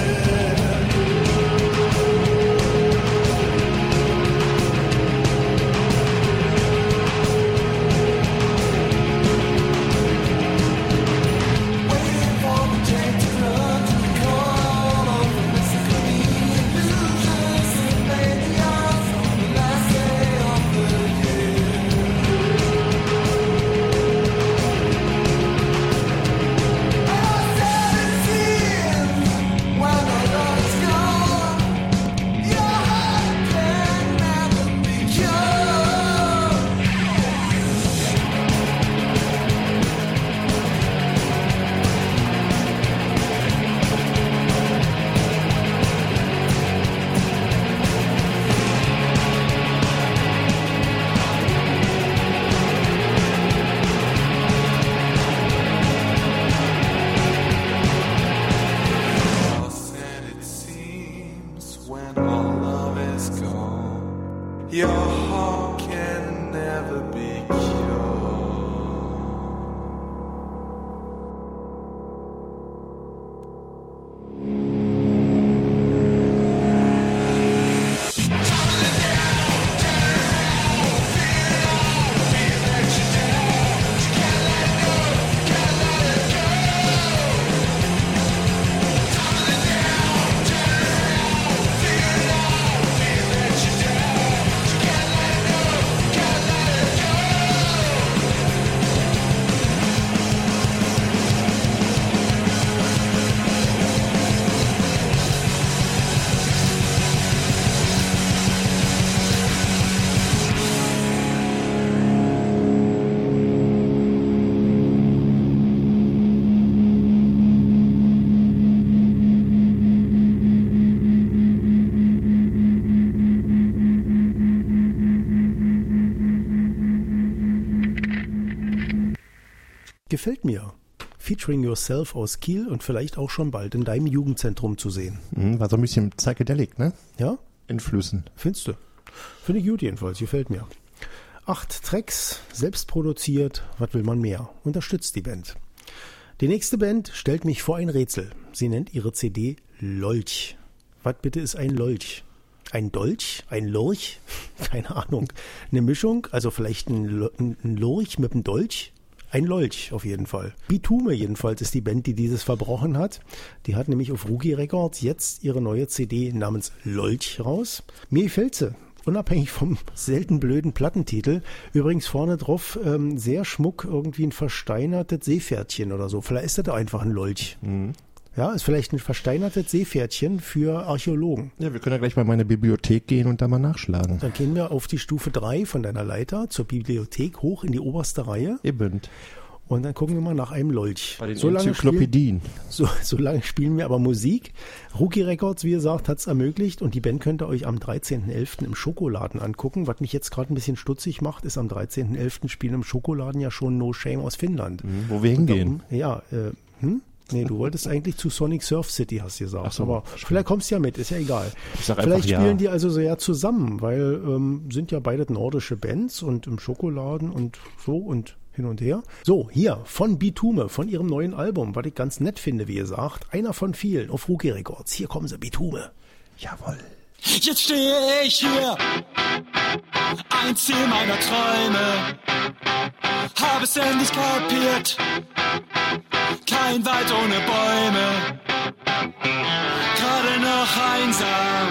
gefällt mir. Featuring Yourself aus Kiel und vielleicht auch schon bald in deinem Jugendzentrum zu sehen. Mhm, war so ein bisschen psychedelic, ne? Ja? In Flüssen. Findest du? Finde ich gut jedenfalls, gefällt mir. Acht Tracks, selbst produziert, was will man mehr? Unterstützt die Band. Die nächste Band stellt mich vor ein Rätsel. Sie nennt ihre C D Lolch. Was bitte ist ein Lolch? Ein Dolch? Ein Lorch? Keine Ahnung. Eine Mischung? Also vielleicht ein, Lo- ein Lorch mit einem Dolch? Ein Lolch auf jeden Fall. Bitume jedenfalls ist die Band, die dieses verbrochen hat. Die hat nämlich auf Rookie Records jetzt ihre neue C D namens Lolch raus. Mir gefällt sie. Unabhängig vom selten blöden Plattentitel. Übrigens vorne drauf ähm, sehr schmuck irgendwie ein versteinertes Seepferdchen oder so. Vielleicht ist das einfach ein Lolch. Mhm. Ja, ist vielleicht ein versteinertes Seepferdchen für Archäologen. Ja, wir können ja gleich mal in meine Bibliothek gehen und da mal nachschlagen. Dann gehen wir auf die Stufe drei von deiner Leiter zur Bibliothek hoch in die oberste Reihe Eben. und dann gucken wir mal nach einem Lolch. Bei den So lange, spielen, Enzyklopädien. so, so lange spielen wir aber Musik. Rookie Records, wie gesagt, hat es ermöglicht und die Band könnt ihr euch am dreizehnten elften im Schokoladen angucken. Was mich jetzt gerade ein bisschen stutzig macht, ist am dreizehnten elften spielen im Schokoladen ja schon No Shame aus Finnland. Mhm, wo wir hingehen. Ja, äh, hm? Nee, du wolltest eigentlich zu Sonic Surf City, hast du gesagt. Ach so, aber vielleicht kommst du ja mit, ist ja egal. Ich sag Vielleicht einfach ja. spielen die also so ja zusammen, weil ähm, sind ja beide nordische Bands und im Schokoladen und so und hin und her. So, hier, von Bitume, von ihrem neuen Album, was ich ganz nett finde, wie ihr sagt. Einer von vielen auf Rookie Records. Hier kommen sie, Bitume. Jawohl. Jetzt stehe ich hier, ein Ziel meiner Träume, hab es endlich kapiert, kein Wald ohne Bäume, gerade noch einsam,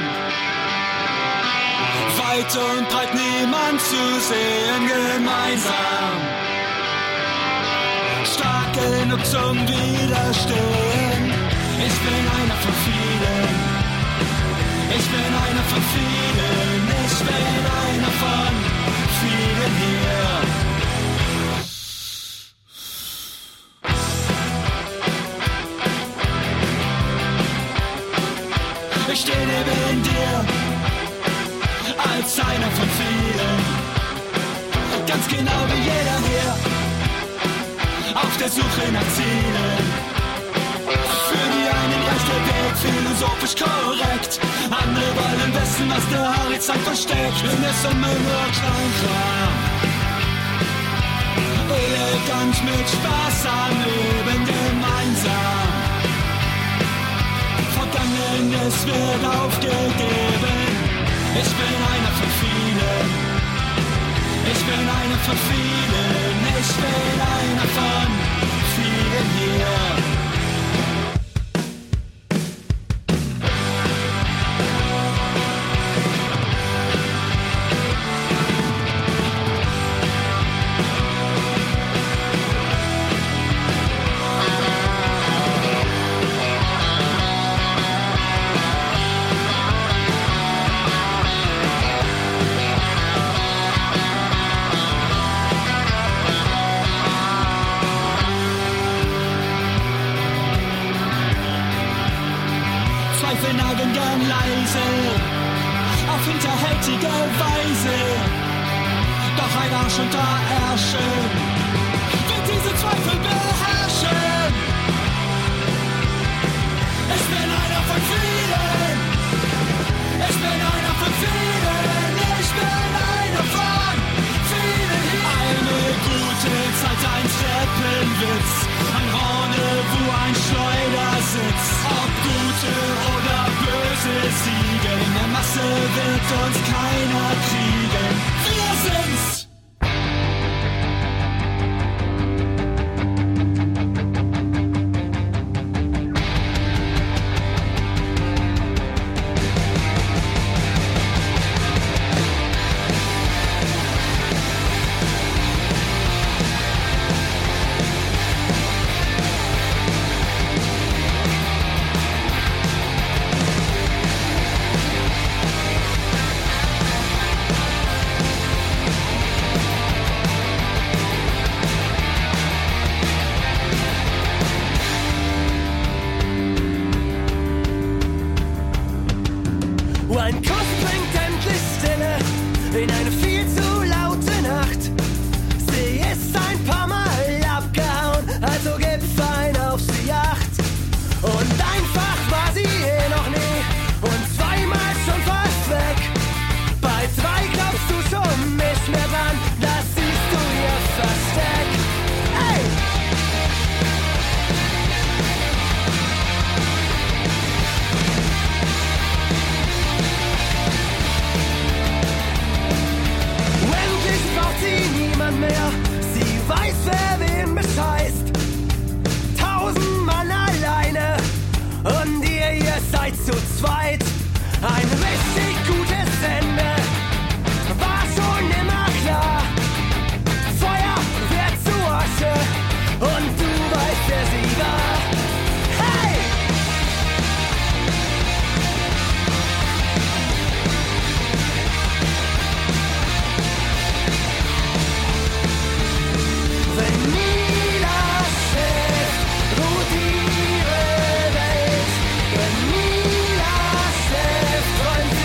weit und breit niemand zu sehen, gemeinsam, stark genug zum Widerstehen, ich bin einer von vielen. Ich bin einer von vielen, ich bin einer von vielen hier. Ich stehe neben dir, als einer von vielen, ganz genau wie jeder hier, auf der Suche nach Zielen. Für die einen erst der Weg philosophisch korrekt, andere wollen wissen, was der Horizont versteckt. In der Summe nur Kleinkram, elegant mit Spaß am Leben gemeinsam. Vergangenes wird aufgegeben. Ich bin einer von vielen. Ich bin einer von vielen. Ich bin einer von vielen hier. Zweifel nagen gern leise, auf hinterhältige Weise. Doch ein Arsch unter Ärschen wird diese Zweifel beherrschen. Ich bin einer von vielen. Ich bin einer von vielen. Ich bin einer von vielen. Eine gute Zeit, ein Treppenwitz, ein Rendezvous, ein Schleudersitz. Ob gute oder böse Siege, in der Masse wird uns keiner kriegen. Wir sind's! Ein Kuss bringt endlich Stille in eine viel zu laute Nacht. Sie ist ein paar Mal abgehauen, Also gib fein auf sie Acht. Und einfach war sie eh noch nie. Und zweimal schon fast weg. Bei drei glaubst du schon nicht mehr dran. Das siehst du ihr Versteck. Ey! Endlich braucht sie niemand mehr. Sie weiß, wer wen bescheißt. Tausend Mann alleine und ihr, ihr seid zu zweit. Ein richtig gutes Ende war schon immer klar. Feuer wird zu Asche und du weißt, wer sie war. Hey! Wenn Mila schläft, ruht ihre Welt. Wenn Mila schläft, träumt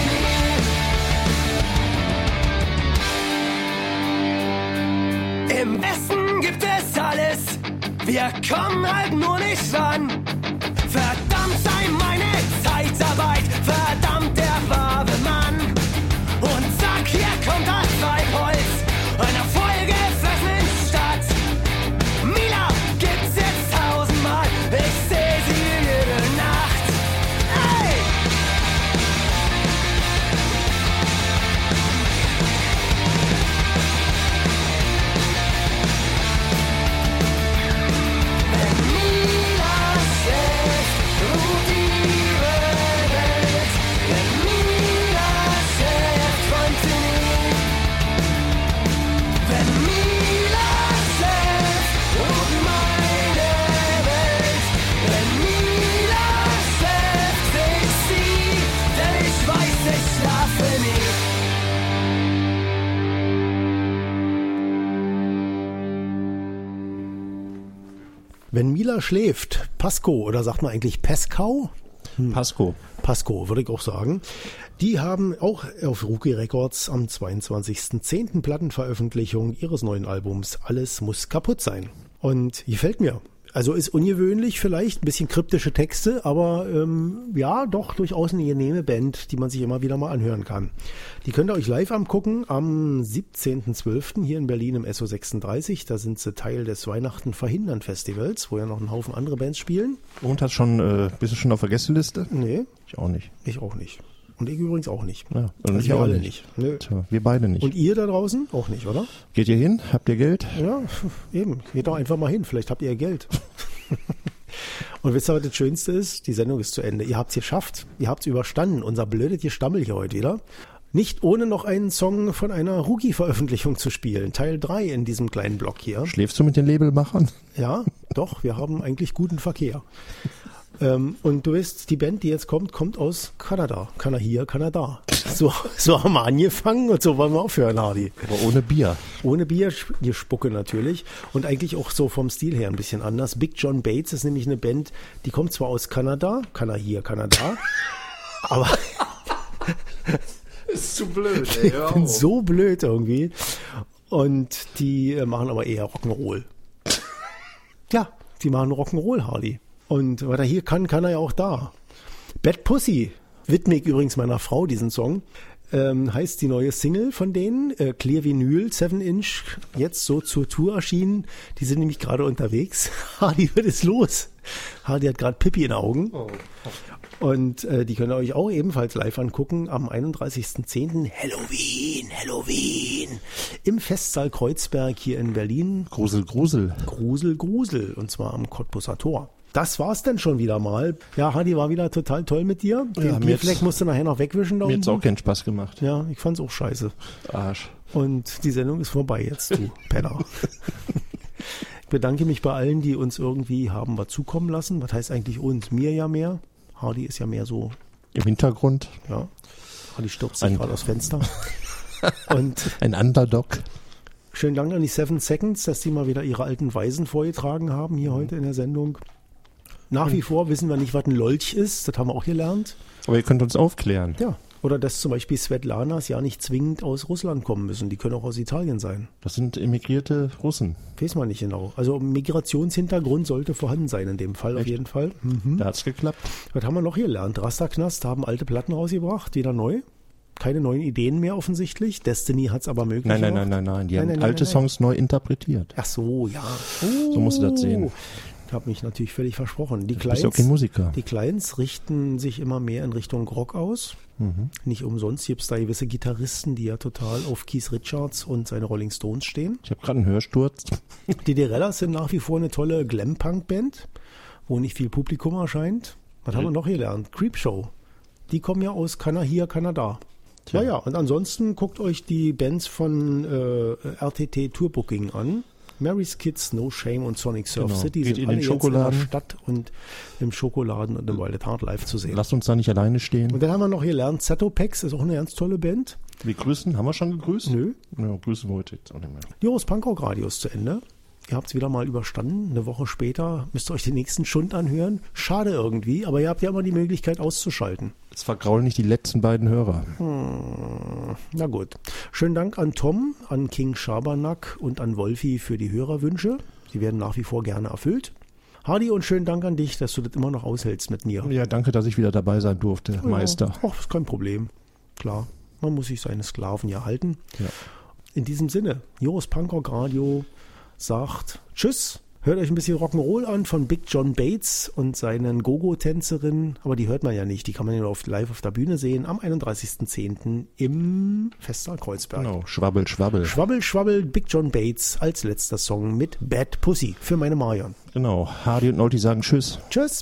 sie nie. Im Westen gibt es alles, wir kommen halt nur nicht ran. Verdammt sei meine Zeitarbeit, verdammt der brave Mann. Und zack, hier kommt das Treibholz einer vollgefressenen Stadt. Mila gibt's jetzt tausendmal, ich seh sie jede Nacht. Ey! Wenn Mila schläft, ruht ihre Welt. Wenn Mila schläft, träumt sie nie. Wenn Mila schläft, ruht meine Welt. Wenn Mila schläft, seh ich sie, denn ich weiß, ich schlafe nie. Wenn Mila schläft, Pasco, oder sagt man eigentlich Pascal? Pasco. Pasco, würde ich auch sagen. Die haben auch auf Rookie Records am zweiundzwanzigsten zehnten Plattenveröffentlichung ihres neuen Albums Alles muss kaputt sein. Und gefällt mir. Also ist ungewöhnlich vielleicht, ein bisschen kryptische Texte, aber ähm, ja, doch durchaus eine genehme Band, die man sich immer wieder mal anhören kann. Die könnt ihr euch live angucken am siebzehnten zwölften hier in Berlin im S O sechsunddreißig. Da sind sie Teil des Weihnachten verhindern Festivals, wo ja noch ein Haufen andere Bands spielen. Und hat schon, äh, bist du schon auf der Gästeliste? Nee, Ich auch nicht. ich auch nicht. Und ich übrigens auch nicht. Ja, und Also ich wir auch alle nicht. nicht. Nö. Tja, wir beide nicht. Und ihr da draußen? Auch nicht, oder? Geht ihr hin? Habt ihr Geld? Ja, eben. Geht doch einfach mal hin. Vielleicht habt ihr ja Geld. Und wisst ihr, was das Schönste ist? Die Sendung ist zu Ende. Ihr habt's geschafft. Ihr habt's überstanden. Unser blödes Gestammel hier heute wieder. Nicht ohne noch einen Song von einer Rookie-Veröffentlichung zu spielen. Teil drei in diesem kleinen Block hier. Schläfst du mit den Labelmachern? Ja, doch. Wir haben eigentlich guten Verkehr. Ähm, und du weißt, die Band, die jetzt kommt, kommt aus Kanada. Kann er hier, kann er da. So, so haben wir angefangen und so wollen wir aufhören, Hardy. Aber ohne Bier. Ohne Bier, die Spucke natürlich. Und eigentlich auch so vom Stil her ein bisschen anders. Big John Bates ist nämlich eine Band, die kommt zwar aus Kanada, kann er hier, kann er da, aber Ist zu blöd, ich bin so blöd irgendwie. Und die äh, machen aber eher Rock'n'Roll. Ja, die machen Rock'n'Roll, Hardy. Und was er hier kann, kann er ja auch da. Bad Pussy, widme ich übrigens meiner Frau diesen Song, ähm, heißt die neue Single von denen, äh, Clear Vinyl, seven inch, jetzt so zur Tour erschienen. Die sind nämlich gerade unterwegs. Hardy, was ist los? Hardy hat gerade Pippi in den Augen. Oh. Und äh, die könnt ihr euch auch ebenfalls live angucken am einunddreißigsten zehnten Halloween, Halloween. Im Festsaal Kreuzberg hier in Berlin. Grusel, Grusel. Grusel, Grusel. Und zwar am Cottbusser Tor. Das war's dann schon wieder mal. Ja, Hardy, war wieder total toll mit dir. Den Ja, mir Bierfleck hat's- musst du nachher noch wegwischen da Mir hat's unten. auch keinen Spaß gemacht. Ja, ich fand's auch scheiße. Arsch. Und die Sendung ist vorbei jetzt, du Penner. Ich bedanke mich bei allen, die uns irgendwie haben was zukommen lassen. Was heißt eigentlich uns? Mir ja mehr. Hardy ist ja mehr so, Im Hintergrund ja. Hardy stürzt sich Ein- gerade aus Fenster. Und ein Underdog. schönen Dank an die Seven Seconds, dass die mal wieder ihre alten Weisen vorgetragen haben hier heute in der Sendung. Nach wie vor wissen wir nicht, was ein Lolch ist. Das haben wir auch gelernt. Aber ihr könnt uns aufklären. Ja, Oder dass zum Beispiel Svetlanas ja nicht zwingend aus Russland kommen müssen. Die können auch aus Italien sein. Das sind emigrierte Russen. Weiß man nicht genau. Also Migrationshintergrund sollte vorhanden sein in dem Fall auf jeden Fall. Mhm. Da hat's geklappt. Was haben wir noch hier gelernt? Rasterknast haben alte Platten rausgebracht, wieder neu. Keine neuen Ideen mehr offensichtlich. Destiny hat's aber möglich Nein, nein, gemacht. nein, nein, nein. Die Nein, haben nein, nein, alte nein. Songs neu interpretiert. Ach so, ja. So musst du das sehen. Ich habe mich natürlich völlig versprochen. Die Du bist ja auch Clients, kein Musiker. die Clients richten sich immer mehr in Richtung Rock aus. Mhm. Nicht umsonst gibt es da gewisse Gitarristen, die ja total auf Keith Richards und seine Rolling Stones stehen. Ich habe gerade einen Hörsturz. Die Derellas sind nach wie vor eine tolle Glam-Punk-Band, wo nicht viel Publikum erscheint. Was haben wir noch gelernt? Creepshow. Die kommen ja aus Kanada, hier, Kanada. Ja, ja. Und ansonsten guckt euch die Bands von äh, R T T Tourbooking an. Mary's Kids, No Shame und Sonic Surf Genau. City Geht sind in alle den jetzt in Schokoladen. der Stadt und im Schokoladen und im Wild Heart live zu sehen. Lasst uns da nicht alleine stehen. Und dann haben wir noch gelernt, Zatopex ist auch eine ganz tolle Band. Wir grüßen. Haben wir schon gegrüßt? Nö. Ja, grüßen wir heute jetzt auch nicht mehr. Joris Punkrock Radio ist zu Ende. Ihr habt es wieder mal überstanden. Eine Woche später müsst ihr euch den nächsten Schund anhören. Schade irgendwie, aber ihr habt ja immer die Möglichkeit auszuschalten. Jetzt vergraulen nicht die letzten beiden Hörer. Na gut. Schönen Dank an Tom, an King Schabernack und an Wolfi für die Hörerwünsche. Sie werden nach wie vor gerne erfüllt. Hardy, und schönen Dank an dich, dass du das immer noch aushältst mit mir. Ja, danke, dass ich wieder dabei sein durfte, Meister. Ja, ach, ist kein Problem. Klar, man muss sich seine Sklaven ja halten. Ja. In diesem Sinne, Joris Punkrock Radio sagt Tschüss. Hört euch ein bisschen Rock'n'Roll an von Big John Bates und seinen Gogo-Tänzerinnen. Aber die hört man ja nicht. Die kann man ja nur auf, live auf der Bühne sehen am einunddreißigsten zehnten im Festsaal Kreuzberg. Genau, Schwabbel, Schwabbel. Schwabbel, Schwabbel, Big John Bates als letzter Song mit Bad Pussy für meine Marion. Genau, Hardy und Nolti sagen Tschüss. Tschüss.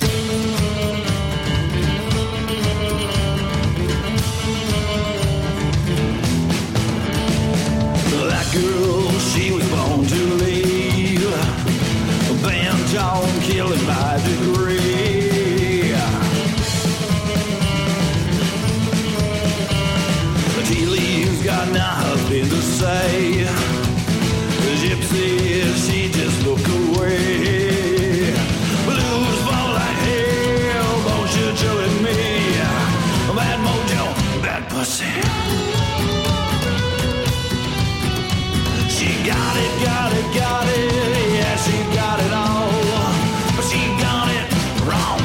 That girl, she was born to leave. Bent on killing by degree. The tea leaves got nothing to say. The gypsy, she just look away. Blues fall like hell, don't you chillin' me. Bad mojo, bad pussy. She got it, got it, got it, yeah, she got it all, but she got it wrong.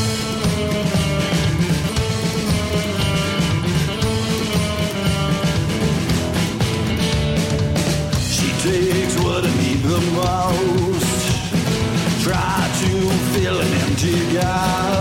She takes what I need the most, try to fill an empty gap.